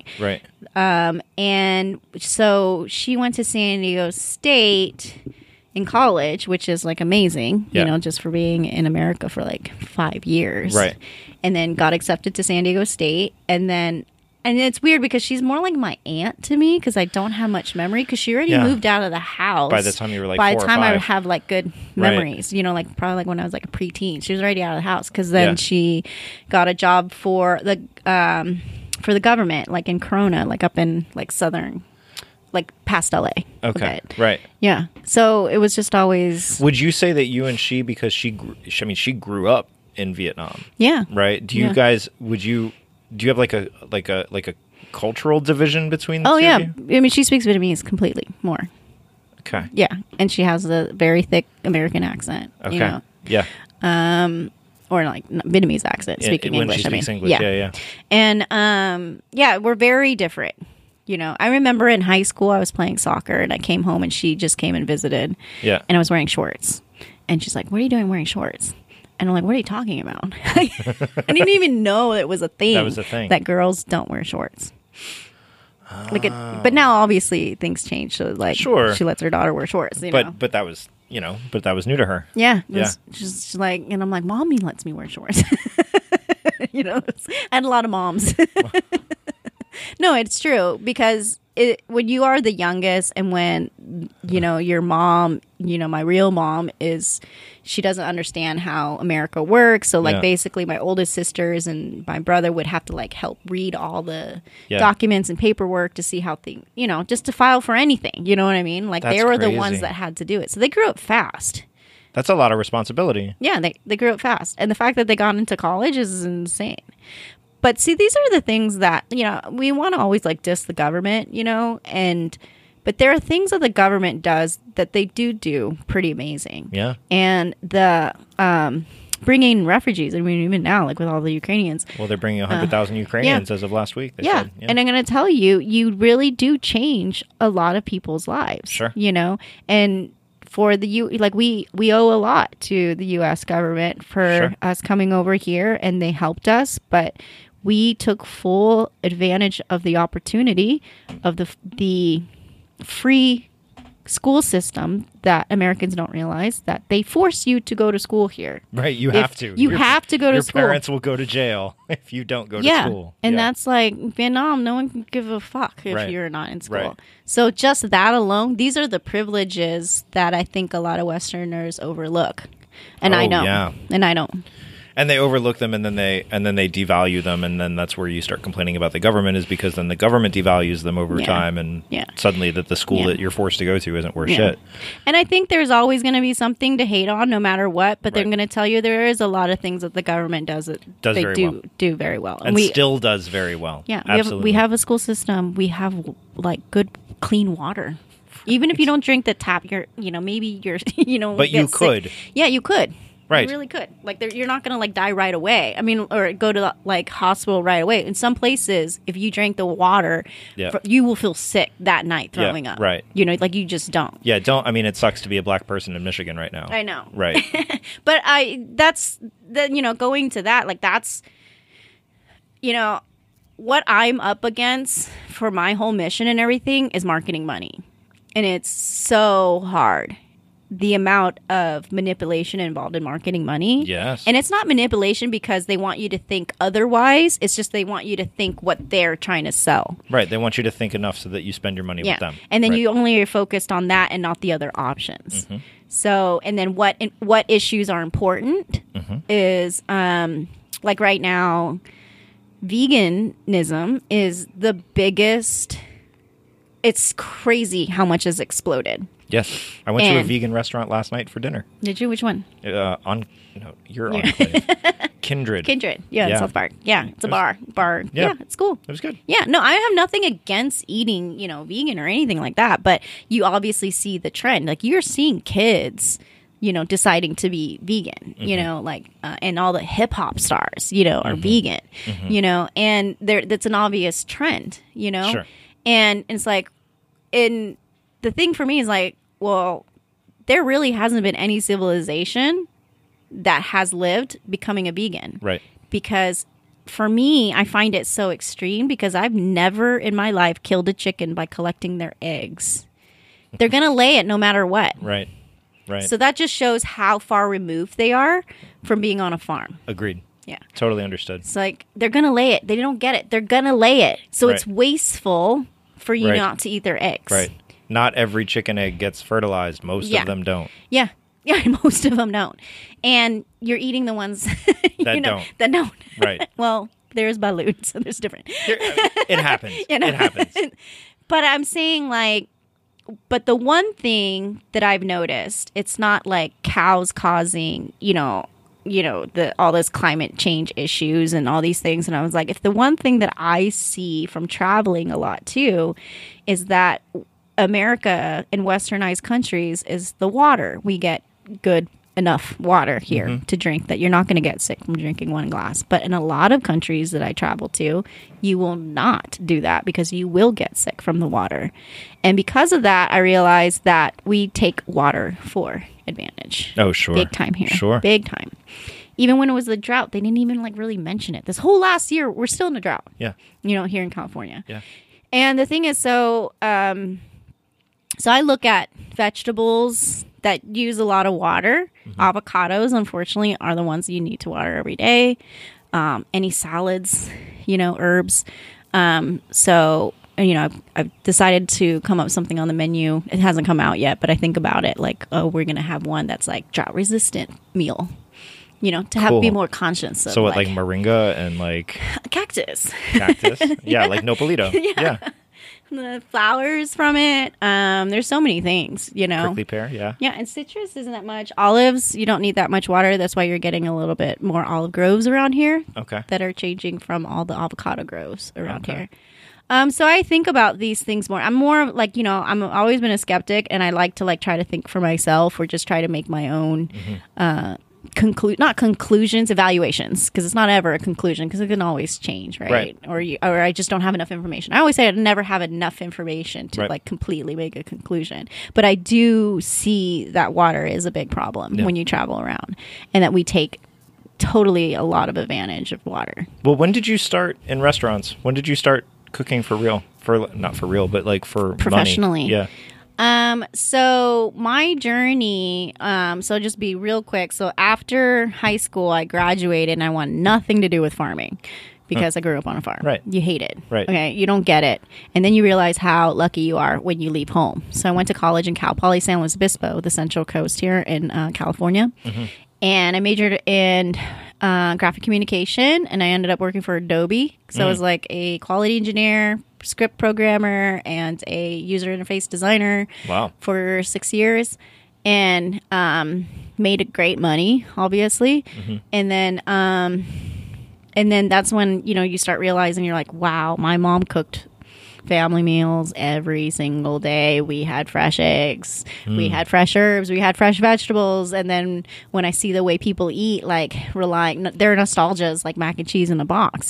S2: And so she went to San Diego State in college, which is like amazing, just for being in America for like 5 years.
S1: Right.
S2: And then got accepted to San Diego State. And it's weird because she's more like my aunt to me because I don't have much memory because she already moved out of the house.
S1: By the time you were like 4 or 5.
S2: By the time I would have like good memories, like probably like when I was like a preteen. She was already out of the house because then she got a job for the government, like in Corona, like up in like southern, like past LA.
S1: Okay. Right.
S2: Yeah. So it was just always.
S1: Would you say that you and she, because she grew up in Vietnam.
S2: Yeah.
S1: Right. Do you guys? Do you have like a cultural division between the two
S2: yeah.
S1: of you?
S2: I mean, she speaks Vietnamese completely more.
S1: Okay.
S2: Yeah, and she has a very thick American accent.
S1: Okay. Yeah.
S2: Or like Vietnamese accent, speaking
S1: when
S2: English.
S1: She speaks English. Yeah.
S2: And we're very different. I remember in high school I was playing soccer and I came home and she just came and visited.
S1: Yeah.
S2: And I was wearing shorts, and she's like, "What are you doing wearing shorts?" And I'm like, "What are you talking about?" I didn't even know it was a thing.
S1: That was a thing.
S2: That girls don't wear shorts. But now obviously things change. So like, she lets her daughter wear shorts.
S1: But that was new to her.
S2: Yeah. She's like, and I'm like, "Mommy lets me wear shorts." I had a lot of moms. No, it's true because when you are the youngest and when, your mom, my real mom she doesn't understand how America works. So like basically my oldest sisters and my brother would have to like help read all the documents and paperwork to see how things, just to file for anything. You know what I mean? Like they were the ones that had to do it. So they grew up fast.
S1: That's a lot of responsibility.
S2: Yeah, they grew up fast. And the fact that they got into college is insane. But see, these are the things that, we want to always like diss the government, but there are things that the government does that they do pretty amazing.
S1: Yeah.
S2: And the bringing refugees, I mean, even now, like with all the Ukrainians.
S1: Well, they're bringing 100,000 Ukrainians as of last week. They said.
S2: And I'm going to tell you, you really do change a lot of people's lives.
S1: Sure.
S2: And for we owe a lot to the U.S. government for us coming over here, and they helped us, but we took full advantage of the opportunity of the free school system that Americans don't realize that they force you to go to school here.
S1: Right, you have to.
S2: You have to go to school.
S1: Your parents will go to jail if you don't go to school.
S2: And that's like Vietnam. No one can give a fuck if
S1: Right.
S2: you're not in school.
S1: Right.
S2: So just that alone, these are the privileges that I think a lot of Westerners overlook. And I
S1: Oh,
S2: know.
S1: yeah.
S2: And I don't.
S1: And they overlook them, and then they devalue them, and then that's where you start complaining about the government, is because then the government devalues them over time, and suddenly that the school that you're forced to go to isn't worth shit.
S2: And I think there's always going to be something to hate on, no matter what. But they're going to tell you there is a lot of things that the government does do very well,
S1: and still does very well.
S2: Yeah,
S1: absolutely.
S2: we have a school system. We have like good, clean water. Even if you don't drink the tap, maybe you're,
S1: But you could.
S2: Sick. Yeah, you could.
S1: Right.
S2: You really could. Like, you're not going to, like, die right away. I mean, or go to, like, hospital right away. In some places, if you drank the water, you will feel sick that night throwing up.
S1: Right.
S2: Like, you just don't.
S1: Yeah, I mean, it sucks to be a black person in Michigan right now.
S2: I know.
S1: Right.
S2: But going to that, like, that's, what I'm up against for my whole mission and everything is marketing money. And it's so hard. The amount of manipulation involved in marketing money.
S1: Yes.
S2: And it's not manipulation because they want you to think otherwise. It's just they want you to think what they're trying to sell.
S1: Right. They want you to think enough so that you spend your money with them.
S2: And then you only are focused on that and not the other options. Mm-hmm. So, and then what issues are important is, like right now, veganism is the biggest. It's crazy how much has exploded.
S1: Yes. I went to a vegan restaurant last night for dinner.
S2: Did you? Which one?
S1: Your Enclave. Kindred.
S2: Kindred. Yeah, in South Park. Yeah, it's a bar. Yeah, it's cool.
S1: It was good.
S2: Yeah, no, I have nothing against eating, vegan or anything like that, but you obviously see the trend. Like, you're seeing kids, deciding to be vegan, and all the hip hop stars, are vegan, and that's an obvious trend,
S1: Sure.
S2: And it's like, the thing for me is like, well, there really hasn't been any civilization that has lived becoming a vegan.
S1: Right.
S2: Because for me, I find it so extreme because I've never in my life killed a chicken by collecting their eggs. They're going to lay it no matter what.
S1: Right. Right.
S2: So that just shows how far removed they are from being on a farm.
S1: Agreed.
S2: Yeah.
S1: Totally understood.
S2: It's like, they're going to lay it. They don't get it. They're going to lay it. So it's wasteful for you not to eat their eggs.
S1: Right. Not every chicken egg gets fertilized. Most of them don't.
S2: Yeah. Yeah, most of them don't. And you're eating the ones
S1: that don't.
S2: That don't.
S1: Right.
S2: Well, there's balut, so there's different.
S1: It happens. It happens.
S2: But I'm saying, like, but the one thing that I've noticed, it's not like cows causing, all this climate change issues and all these things. And I was like, if the one thing that I see from traveling a lot too is that America in westernized countries is the water. We get good enough water here to drink that you're not going to get sick from drinking one glass. But in a lot of countries that I travel to, you will not do that because you will get sick from the water. And because of that, I realized that we take water for advantage.
S1: Oh, sure.
S2: Big time here.
S1: Sure.
S2: Big time. Even when it was the drought, they didn't even like really mention it. This whole last year, we're still in a drought.
S1: Yeah.
S2: Here in California.
S1: Yeah.
S2: And the thing is, so I look at vegetables that use a lot of water. Avocados, unfortunately, are the ones you need to water every day. Any salads, herbs. So, I've decided to come up with something on the menu. It hasn't come out yet, but I think about it like, oh, we're going to have one that's like drought resistant meal. To have be more conscious of.
S1: So what, like moringa and like
S2: cactus?
S1: Yeah, like nopalito. Yeah.
S2: The flowers from it. There's so many things,
S1: Prickly pear, yeah.
S2: Yeah, and citrus isn't that much. Olives, you don't need that much water. That's why you're getting a little bit more olive groves around here.
S1: Okay.
S2: That are changing from all the avocado groves around here. So I think about these things more. I'm more like, I'm always been a skeptic, and I like to like try to think for myself or just try to make my own not conclusions, evaluations, because it's not ever a conclusion because it can always change, right? Or I just don't have enough information. I always say I never have enough information to like completely make a conclusion. But I do see that water is a big problem when you travel around, and that we take totally a lot of advantage of water.
S1: Well, when did you start in restaurants? When did you start cooking for real? Not for real, but like for
S2: professionally.
S1: Money? Yeah.
S2: So my journey, so just be real quick. So after high school, I graduated and I want nothing to do with farming because I grew up on a farm.
S1: Right.
S2: You hate it.
S1: Right.
S2: Okay. You don't get it. And then you realize how lucky you are when you leave home. So I went to college in Cal Poly San Luis Obispo, the Central Coast here in California. And I majored in graphic communication, and I ended up working for Adobe. So I was like a quality engineer, script programmer, and a user interface designer.
S1: Wow.
S2: For 6 years, and made great money, obviously. And then that's when you start realizing you're like, wow, my mom cooked family meals every single day. We had fresh eggs, we had fresh herbs, we had fresh vegetables. And then when I see the way people eat, like their nostalgias, like mac and cheese in a box,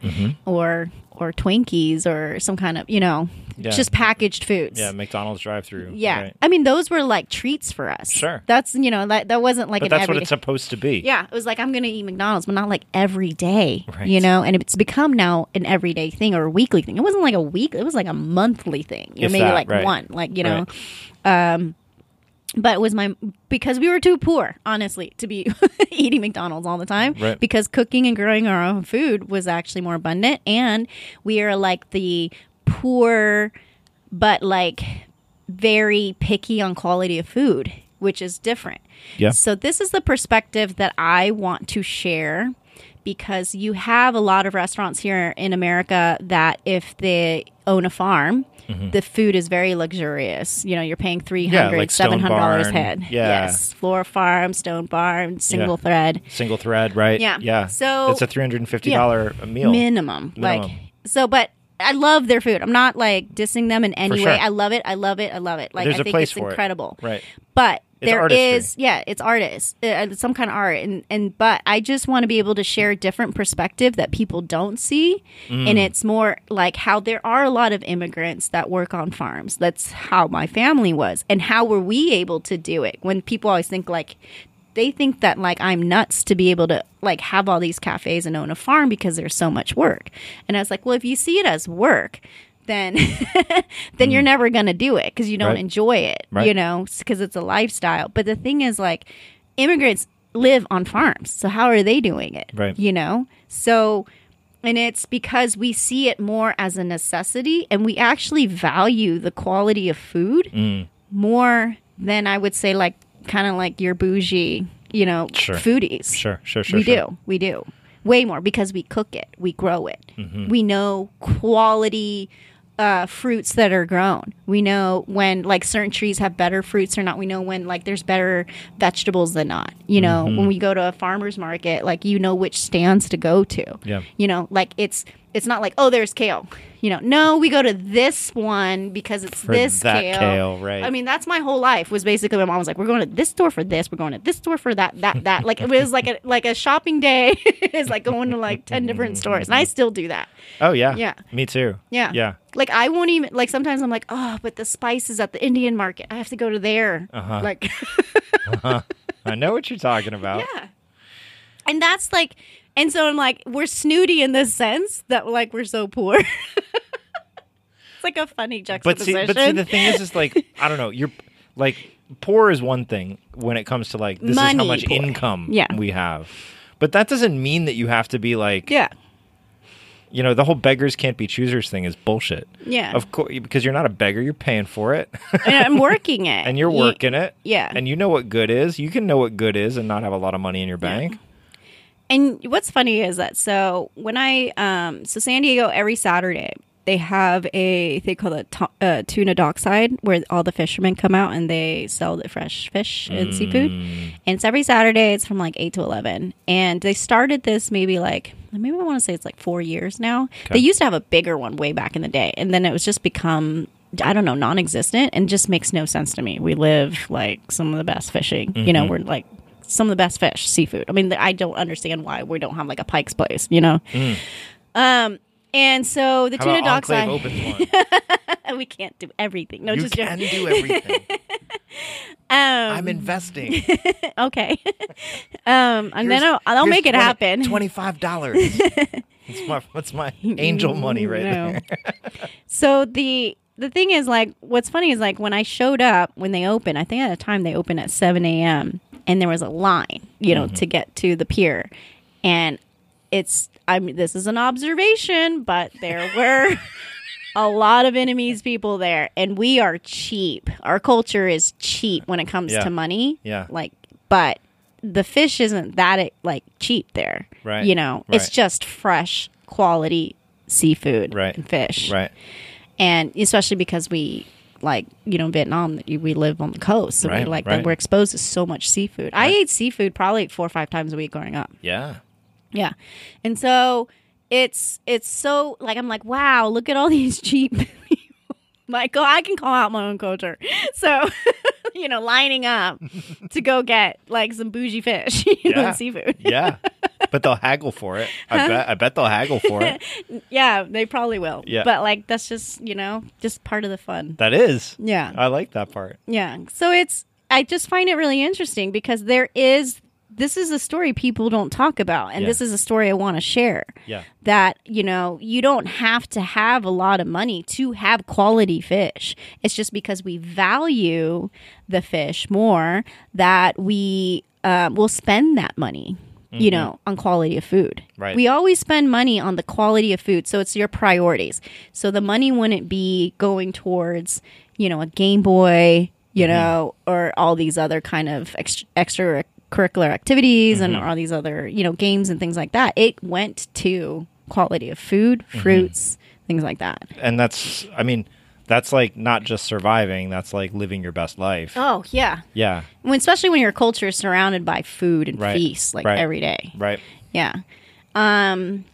S2: or Twinkies or some kind of, just packaged foods.
S1: Yeah, McDonald's drive-through.
S2: Yeah.
S1: Right.
S2: I mean, those were like treats for us.
S1: Sure.
S2: That's, that wasn't like
S1: But
S2: an
S1: that's
S2: everyday.
S1: what it's supposed to be.
S2: Yeah, it was like, I'm going to eat McDonald's, but not like every day,
S1: Right.
S2: and it's become now an everyday thing or a weekly thing. It wasn't like a week, it was like a monthly thing,
S1: If
S2: maybe
S1: that,
S2: like
S1: right.
S2: one, like,
S1: Right.
S2: But it was because we were too poor, honestly, to be eating McDonald's all the time.
S1: Right.
S2: Because cooking and growing our own food was actually more abundant. And we are like the poor, but like very picky on quality of food, which is different.
S1: Yeah.
S2: So this is the perspective that I want to share, because you have a lot of restaurants here in America that if they own a farm, the food is very luxurious. You're paying $300,
S1: like Stone
S2: $700
S1: Barn.
S2: head.
S1: Yeah.
S2: Yes. Floor Farm, Stone Barn, single thread.
S1: Single thread, right?
S2: Yeah.
S1: Yeah.
S2: So-
S1: it's a $350 a meal.
S2: Minimum.
S1: Minimum.
S2: But I love their food. I'm not like dissing them in any
S1: For
S2: way.
S1: sure.
S2: I love it. I love it. I love it. Like,
S1: There's
S2: I
S1: a
S2: think
S1: place
S2: it's
S1: for it.
S2: incredible.
S1: Right.
S2: But
S1: It's
S2: there
S1: artistry.
S2: is, it's artists, some kind of art, but I just want to be able to share a different perspective that people don't see, and it's more like how there are a lot of immigrants that work on farms. That's how my family was, and how were we able to do it? When people always think like, they think that like I'm nuts to be able to like have all these cafes and own a farm because there's so much work, and I was like, well, if you see it as work, then you're never going to do it because you don't
S1: Right.
S2: enjoy it,
S1: Right.
S2: because it's a lifestyle. But the thing is, like, immigrants live on farms. So how are they doing it?
S1: Right.
S2: So, and it's because we see it more as a necessity, and we actually value the quality of food more than I would say, like, kind of like your bougie,
S1: Sure.
S2: foodies.
S1: Sure.
S2: We do. Way more because we cook it, we grow it. We know quality fruits that are grown. We know when like certain trees have better fruits or not. We know when like there's better vegetables than not. When we go to a farmer's market, like which stands to go to.
S1: Yeah.
S2: Like it's not like, oh, there's kale. No, we go to this one because it's
S1: For
S2: this
S1: that
S2: kale.
S1: kale, right.
S2: I mean, that's my whole life was basically my mom was like, we're going to this store for this, we're going to this store for that. Like it was like a shopping day. It's like going to like 10 different stores. And I still do that.
S1: Oh, yeah.
S2: Yeah.
S1: Me too.
S2: Yeah.
S1: Yeah.
S2: Like I won't even like sometimes I'm like, oh, but the spices at the Indian market, I have to go to there. Like
S1: I know what you're talking about.
S2: yeah. And that's like, and so I'm like, we're snooty in this sense that like we're so poor. It's like a funny
S1: But
S2: juxtaposition.
S1: see, the thing is like, I don't know. You're like, poor is one thing when it comes to like, this is how
S2: Money
S1: much
S2: poor.
S1: income
S2: Yeah.
S1: we have. But that doesn't mean that you have to be like,
S2: yeah.
S1: The whole beggars can't be choosers thing is bullshit.
S2: Yeah.
S1: Of course, because you're not a beggar, you're paying for it.
S2: And I'm working it.
S1: And you're working it.
S2: Yeah.
S1: And you know what good is. You can know what good is and not have a lot of money in your bank.
S2: And what's funny is that so when so San Diego every Saturday they have they call it tuna dockside where all the fishermen come out and they sell the fresh fish and seafood. And it's every Saturday. It's from like 8 to 11. And they started this maybe I want to say it's like 4 years now.
S1: Okay.
S2: They used to have a bigger one way back in the day. And then it was just become, I don't know, non-existent and just makes no sense to me. We live like some of the best fishing. We're like some of the best fish, seafood. I mean, I don't understand why we don't have like a Pike's Place, And so the
S1: How
S2: tuna
S1: about
S2: dockside,
S1: Enclave opens one?
S2: we can't do everything. No,
S1: You
S2: just
S1: can do everything. I'm investing.
S2: okay. And then I'll make it happen.
S1: $25. That's my angel money right
S2: No.
S1: there.
S2: So the thing is, like, what's funny is, like, when I showed up, when they opened, I think at the time they opened at 7 a.m. and there was a line, you know, to get to the pier. And this is an observation, but there were a lot of Vietnamese people there, and we are cheap. Our culture is cheap when it comes to money.
S1: Yeah.
S2: Like, but the fish isn't that, like, cheap there.
S1: Right.
S2: You know, it's just fresh, quality seafood and fish.
S1: Right.
S2: And especially because we, like, you know, Vietnam, we live on the coast. So we're exposed to so much seafood. I ate seafood probably 4 or 5 times a week growing up.
S1: Yeah.
S2: Yeah. And so it's so, like, I'm like, wow, look at all these cheap people. Like, I can call out my own culture. So, you know, lining up to go get, like, some bougie fish, and seafood.
S1: Yeah. But they'll haggle for it. I bet they'll haggle for it.
S2: Yeah, they probably will.
S1: Yeah.
S2: But, like, that's just, you know, just part of the fun.
S1: That is.
S2: Yeah.
S1: I like that part.
S2: Yeah. So I just find it really interesting because this is a story people don't talk about. And this is a story I want to share.
S1: Yeah.
S2: That, you know, you don't have to have a lot of money to have quality fish. It's just because we value the fish more that we will spend that money, you know, on quality of food.
S1: Right.
S2: We always spend money on the quality of food. So it's your priorities. So the money wouldn't be going towards, you know, a Game Boy, you know, or all these other kind of extracurricular activities and all these other, you know, games and things like that. It went to quality of food, fruits, things like that.
S1: And that's like not just surviving, that's like living your best life.
S2: Oh, yeah.
S1: Yeah.
S2: Especially when your culture is surrounded by food and feasts, like, every day.
S1: Right.
S2: Yeah. And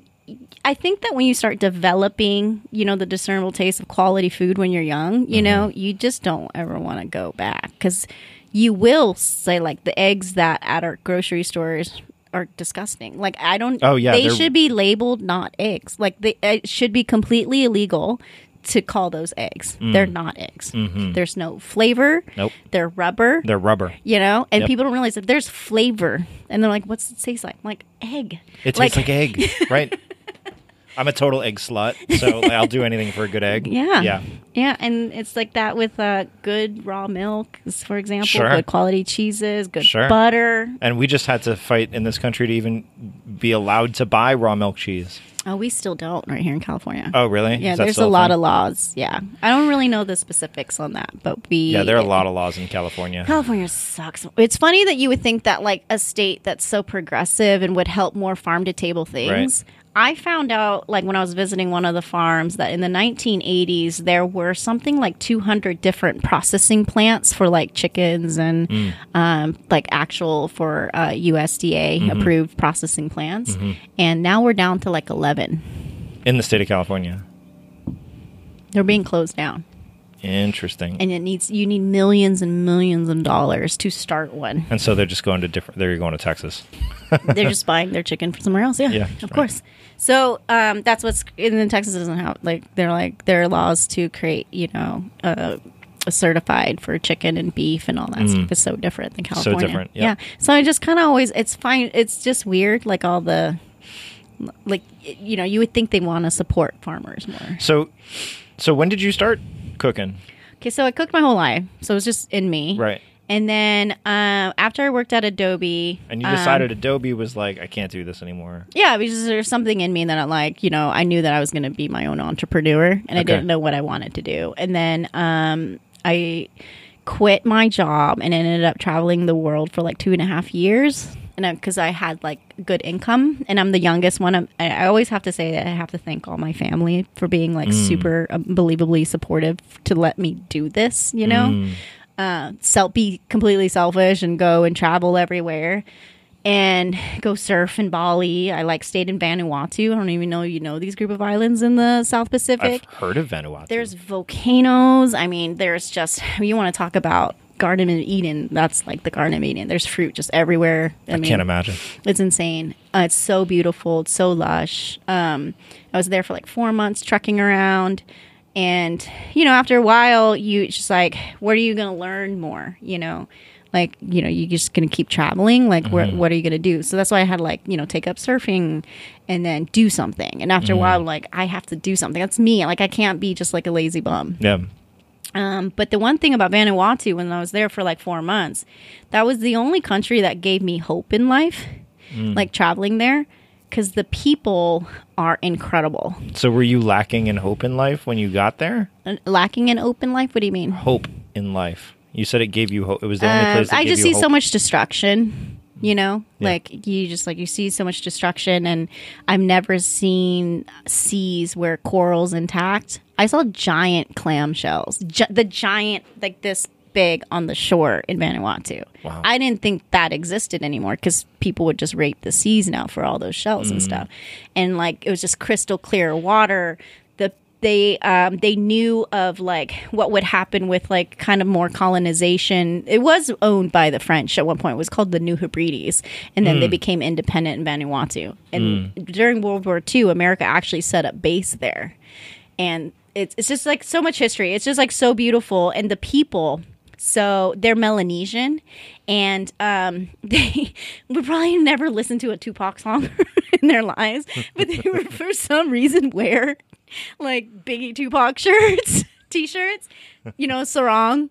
S2: I think that when you start developing, you know, the discernible taste of quality food when you're young, you know, you just don't ever want to go back because you will say, like, the eggs that at our grocery stores are disgusting. Like, I don't.
S1: Oh, yeah.
S2: They should be labeled not eggs. Like, it should be completely illegal to call those eggs. They're not eggs. There's no flavor.
S1: Nope.
S2: They're rubber.
S1: They're rubber.
S2: You know, and people don't realize that there's flavor. And they're like, what's it taste like? I'm like, egg.
S1: It tastes like egg, right? I'm a total egg slut, so I'll do anything for a good egg.
S2: Yeah.
S1: Yeah.
S2: Yeah, and it's like that with good raw milk, for example,
S1: Sure.
S2: good quality cheeses, good
S1: Sure.
S2: butter.
S1: And we just had to fight in this country to even be allowed to buy raw milk cheese.
S2: Oh, we still don't right here in California.
S1: Oh, really?
S2: Yeah,
S1: Is that
S2: there's
S1: still
S2: a lot
S1: thing?
S2: of laws. Yeah. I don't really know the specifics on that, but
S1: Yeah, there are a lot of laws in California.
S2: California sucks. It's funny that you would think that, like, a state that's so progressive and would help more farm-to-table things.
S1: Right.
S2: I found out, like, when I was visiting one of the farms that in the 1980s, there were something like 200 different processing plants for, like, chickens and, like, actual for USDA-approved processing plants. And now we're down to, like, 11.
S1: In the state of California.
S2: They're being closed down.
S1: Interesting.
S2: And you need millions and millions of dollars to start one.
S1: And so they're just going to they're going to Texas.
S2: They're just buying their chicken from somewhere else. Yeah, of course. So that's what's, and then Texas doesn't have, like, there are laws to create, you know, a certified for chicken and beef and all that stuff. It's so different than California.
S1: So different. Yeah.
S2: So I just kind of always, it's fine. It's just weird. Like, all the, like, you know, you would think they want to support farmers more.
S1: So when did you start cooking?
S2: Okay, so I cooked my whole life, so it was just in me.
S1: Right.
S2: And then after I worked at Adobe,
S1: And you decided Adobe was like, I can't do this anymore.
S2: yeah, because there's something in me that I, like, you know, I knew that I was going to be my own entrepreneur, and I didn't know what I wanted to do. And then I quit my job and ended up traveling the world for like 2.5 years. And because I had, like, good income, and I'm the youngest one. I always have to say that I have to thank all my family for being, like, super unbelievably supportive to let me do this, you know? Be completely selfish and go and travel everywhere and go surf in Bali. I, like, stayed in Vanuatu. I don't even know you know these group of islands in the South Pacific.
S1: I've heard of Vanuatu.
S2: There's volcanoes. I mean, there's just, you want to talk about Garden of Eden. That's like the Garden of Eden. There's fruit just everywhere. I mean,
S1: can't imagine.
S2: It's insane. It's so beautiful. It's so lush. I was there for like 4 months trekking around. And, you know, after a while, you just like, what are you going to learn more? You know, Like, you're just going to keep traveling. Like, what are you going to do? So that's why I had like, take up surfing and then do something. And after a while, I'm like, I have to do something. That's me. Like, I can't be just like a lazy bum.
S1: Yeah.
S2: But the one thing about Vanuatu, when I was there for like 4 months, that was the only country that gave me hope in life, like traveling there, because the people are incredible.
S1: So were you lacking in hope in life when you got there?
S2: Lacking in open life? What do you mean?
S1: Hope in life. You said it gave you hope. It was the only place that
S2: I
S1: gave
S2: just
S1: you
S2: see
S1: hope.
S2: so much destruction,
S1: Yeah.
S2: like you see so much destruction, and I've never seen seas where coral's intact. I saw giant clam shells, the giant, like this big on the shore in Vanuatu.
S1: Wow.
S2: I didn't think that existed anymore because people would just rape the seas now for all those shells and stuff. And like, it was just crystal clear water. They knew of like what would happen with like kind of more colonization. It was owned by the French at one point. It was called the New Hebrides, and then they became independent in Vanuatu. And during World War II, America actually set up base there. And it's just like so much history. It's just like so beautiful, and the people. So they're Melanesian, and they would probably never listen to a Tupac song in their lives, but they were for some reason wear like Biggie Tupac shirts, t-shirts, sarong,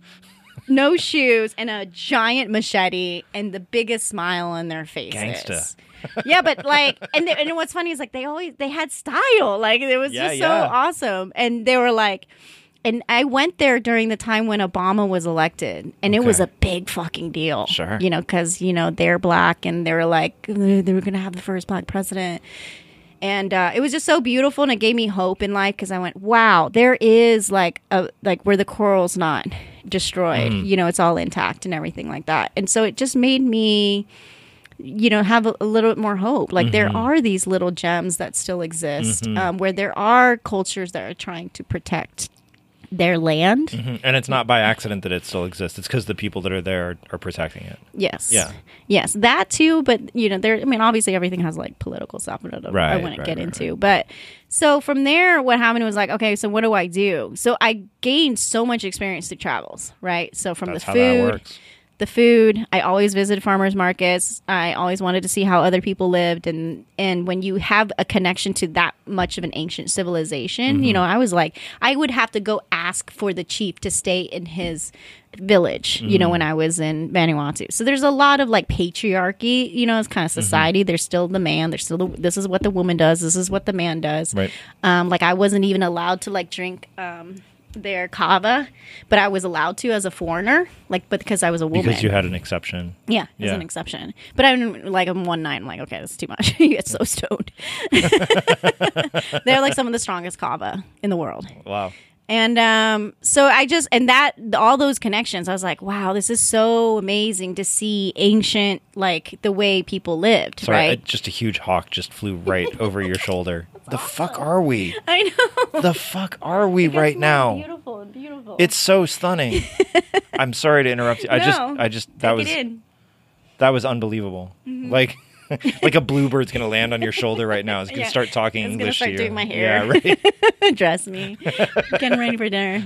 S2: no shoes, and a giant machete, and the biggest smile on their faces.
S1: Gangsta.
S2: Yeah, but like, and what's funny is like they had style, like it was just so awesome, and they were like. And I went there during the time when Obama was elected, and it was a big fucking deal.
S1: Sure.
S2: Because, they're black, and they were like, they were going to have the first black president. And it was just so beautiful, and it gave me hope in life because I went, wow, there is like where the coral's not destroyed. It's all intact and everything like that. And so it just made me, have a little bit more hope. Like there are these little gems that still exist where there are cultures that are trying to protect their land.
S1: And it's not by accident that it still exists. It's because the people that are there are protecting it.
S2: Yes.
S1: Yeah.
S2: Yes, that too. But obviously everything has like political stuff that I wouldn't get into. But so from there, what happened was like, okay, so what do I do? So I gained so much experience through travels, right? So from
S1: That's
S2: the
S1: how that
S2: food.
S1: works.
S2: The food, I always visited farmers markets. I always wanted to see how other people lived. And when you have a connection to that much of an ancient civilization, I was like, I would have to go ask for the chief to stay in his village, when I was in Vanuatu. So there's a lot of like patriarchy, it's kind of society. There's still the man. There's still this is what the woman does. This is what the man does.
S1: Right.
S2: Like I wasn't even allowed to like drink their kava, but I was allowed to as a foreigner, but because I was a woman.
S1: Because you had an exception.
S2: Yeah, as an exception. But I'm like, one night, I'm like, okay, that's too much. You get so stoned. They're like some of the strongest kava in the world.
S1: Wow.
S2: And so all those connections, I was like, wow, this is so amazing to see ancient, like the way people lived,
S1: Sorry,
S2: right?
S1: just a huge hawk just flew right over your shoulder. The fuck are we?
S2: I know.
S1: The fuck are we right now?
S2: Beautiful.
S1: It's so stunning. I'm sorry to interrupt you. That was unbelible. Like a bluebird's gonna land on your shoulder right now. It's gonna start talking
S2: it's
S1: English
S2: gonna
S1: to
S2: start
S1: you.
S2: doing my hair.
S1: Yeah, right.
S2: Dress me. Getting ready for dinner.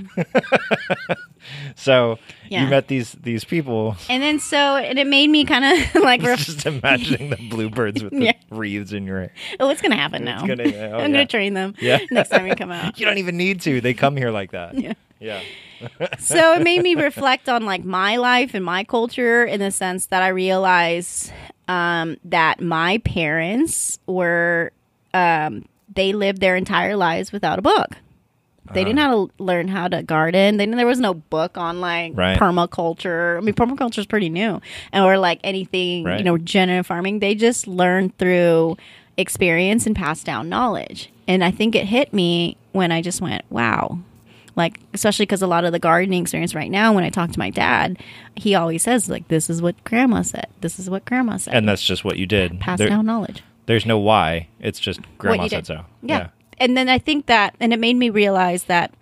S1: So
S2: Yeah.
S1: you met these people.
S2: And then and it made me kind of like,
S1: Just imagining the bluebirds with the wreaths in your hair.
S2: oh, it's gonna happen now.
S1: I'm
S2: gonna train them.
S1: Yeah.
S2: Next time we come out.
S1: You don't even need to. They come here like that. Yeah.
S2: So it made me reflect on like my life and my culture in the sense that I realized that my parents were they lived their entire lives without a book. They didn't know how to learn how to garden. There was no book on like permaculture. I mean, permaculture is pretty new, or like anything, regenerative farming. They just learned through experience and passed down knowledge. And I think it hit me when I just went, wow. Like, especially because a lot of the gardening experience right now, when I talk to my dad, he always says, like, this is what grandma said. This is what grandma said.
S1: And that's just what you did.
S2: Pass down knowledge.
S1: There's no why. It's just grandma said so.
S2: Yeah. And then I think that, and it made me realize that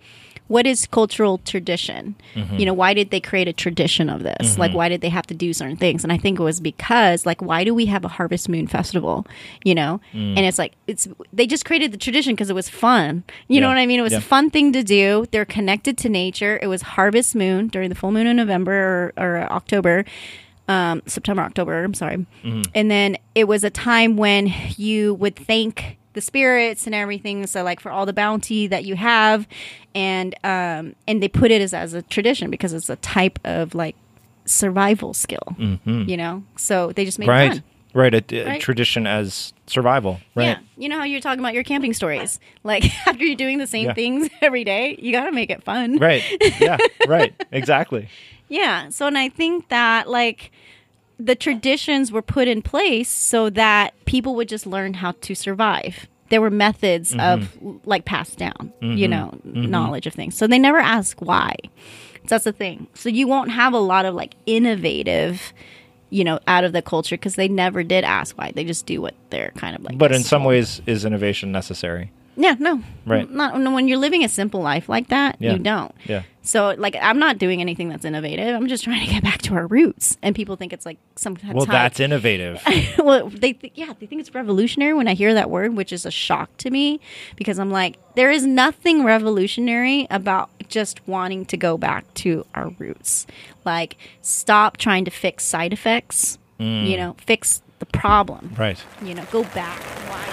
S2: what is cultural tradition? You know, why did they create a tradition of this? Like, why did they have to do certain things? And I think it was because, like, why do we have a Harvest Moon festival? You know, and it's like they just created the tradition because it was fun. You know what I mean? It was a fun thing to do. They're connected to nature. It was Harvest Moon during the full moon in November or October. September, October, I'm sorry. And then it was a time when you would thank the spirits and everything. So like for all the bounty that you have, and they put it as a tradition because it's a type of like survival skill, you know? So they just made it fun.
S1: Right. A tradition as survival. Right.
S2: Yeah. You know how you're talking about your camping stories. Like after you're doing the same things every day, you got to make it fun.
S1: Right. Yeah. Right. Exactly.
S2: Yeah. So, and I think that like the traditions were put in place so that people would just learn how to survive. There were methods of like passed down, you know, knowledge of things. So they never ask why. So that's the thing. So you won't have a lot of like innovative, you know, out of the culture because they never did ask why. They just do what they're kind of like.
S1: But in some ways, is innovation necessary?
S2: Yeah, no.
S1: Right.
S2: Not when you're living a simple life like that, you don't.
S1: Yeah.
S2: So, like, I'm not doing anything that's innovative. I'm just trying to get back to our roots. And people think it's like some kind of
S1: Well, that's innovative.
S2: Well, they think it's revolutionary when I hear that word, which is a shock to me because I'm like, there is nothing revolutionary about just wanting to go back to our roots. Like, stop trying to fix side effects, you know, fix the problem.
S1: Right.
S2: You know, go back. Why?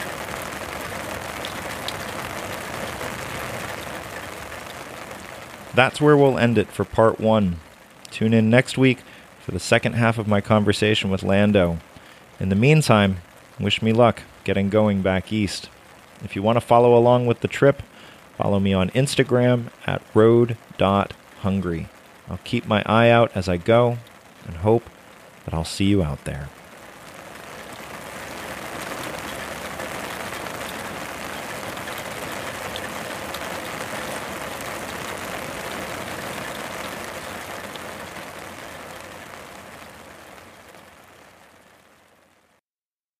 S1: That's where we'll end it for part 1. Tune in next week for the second half of my conversation with Lando. In the meantime, wish me luck getting going back east. If you want to follow along with the trip, follow me on Instagram at road.hungry. I'll keep my eye out as I go and hope that I'll see you out there.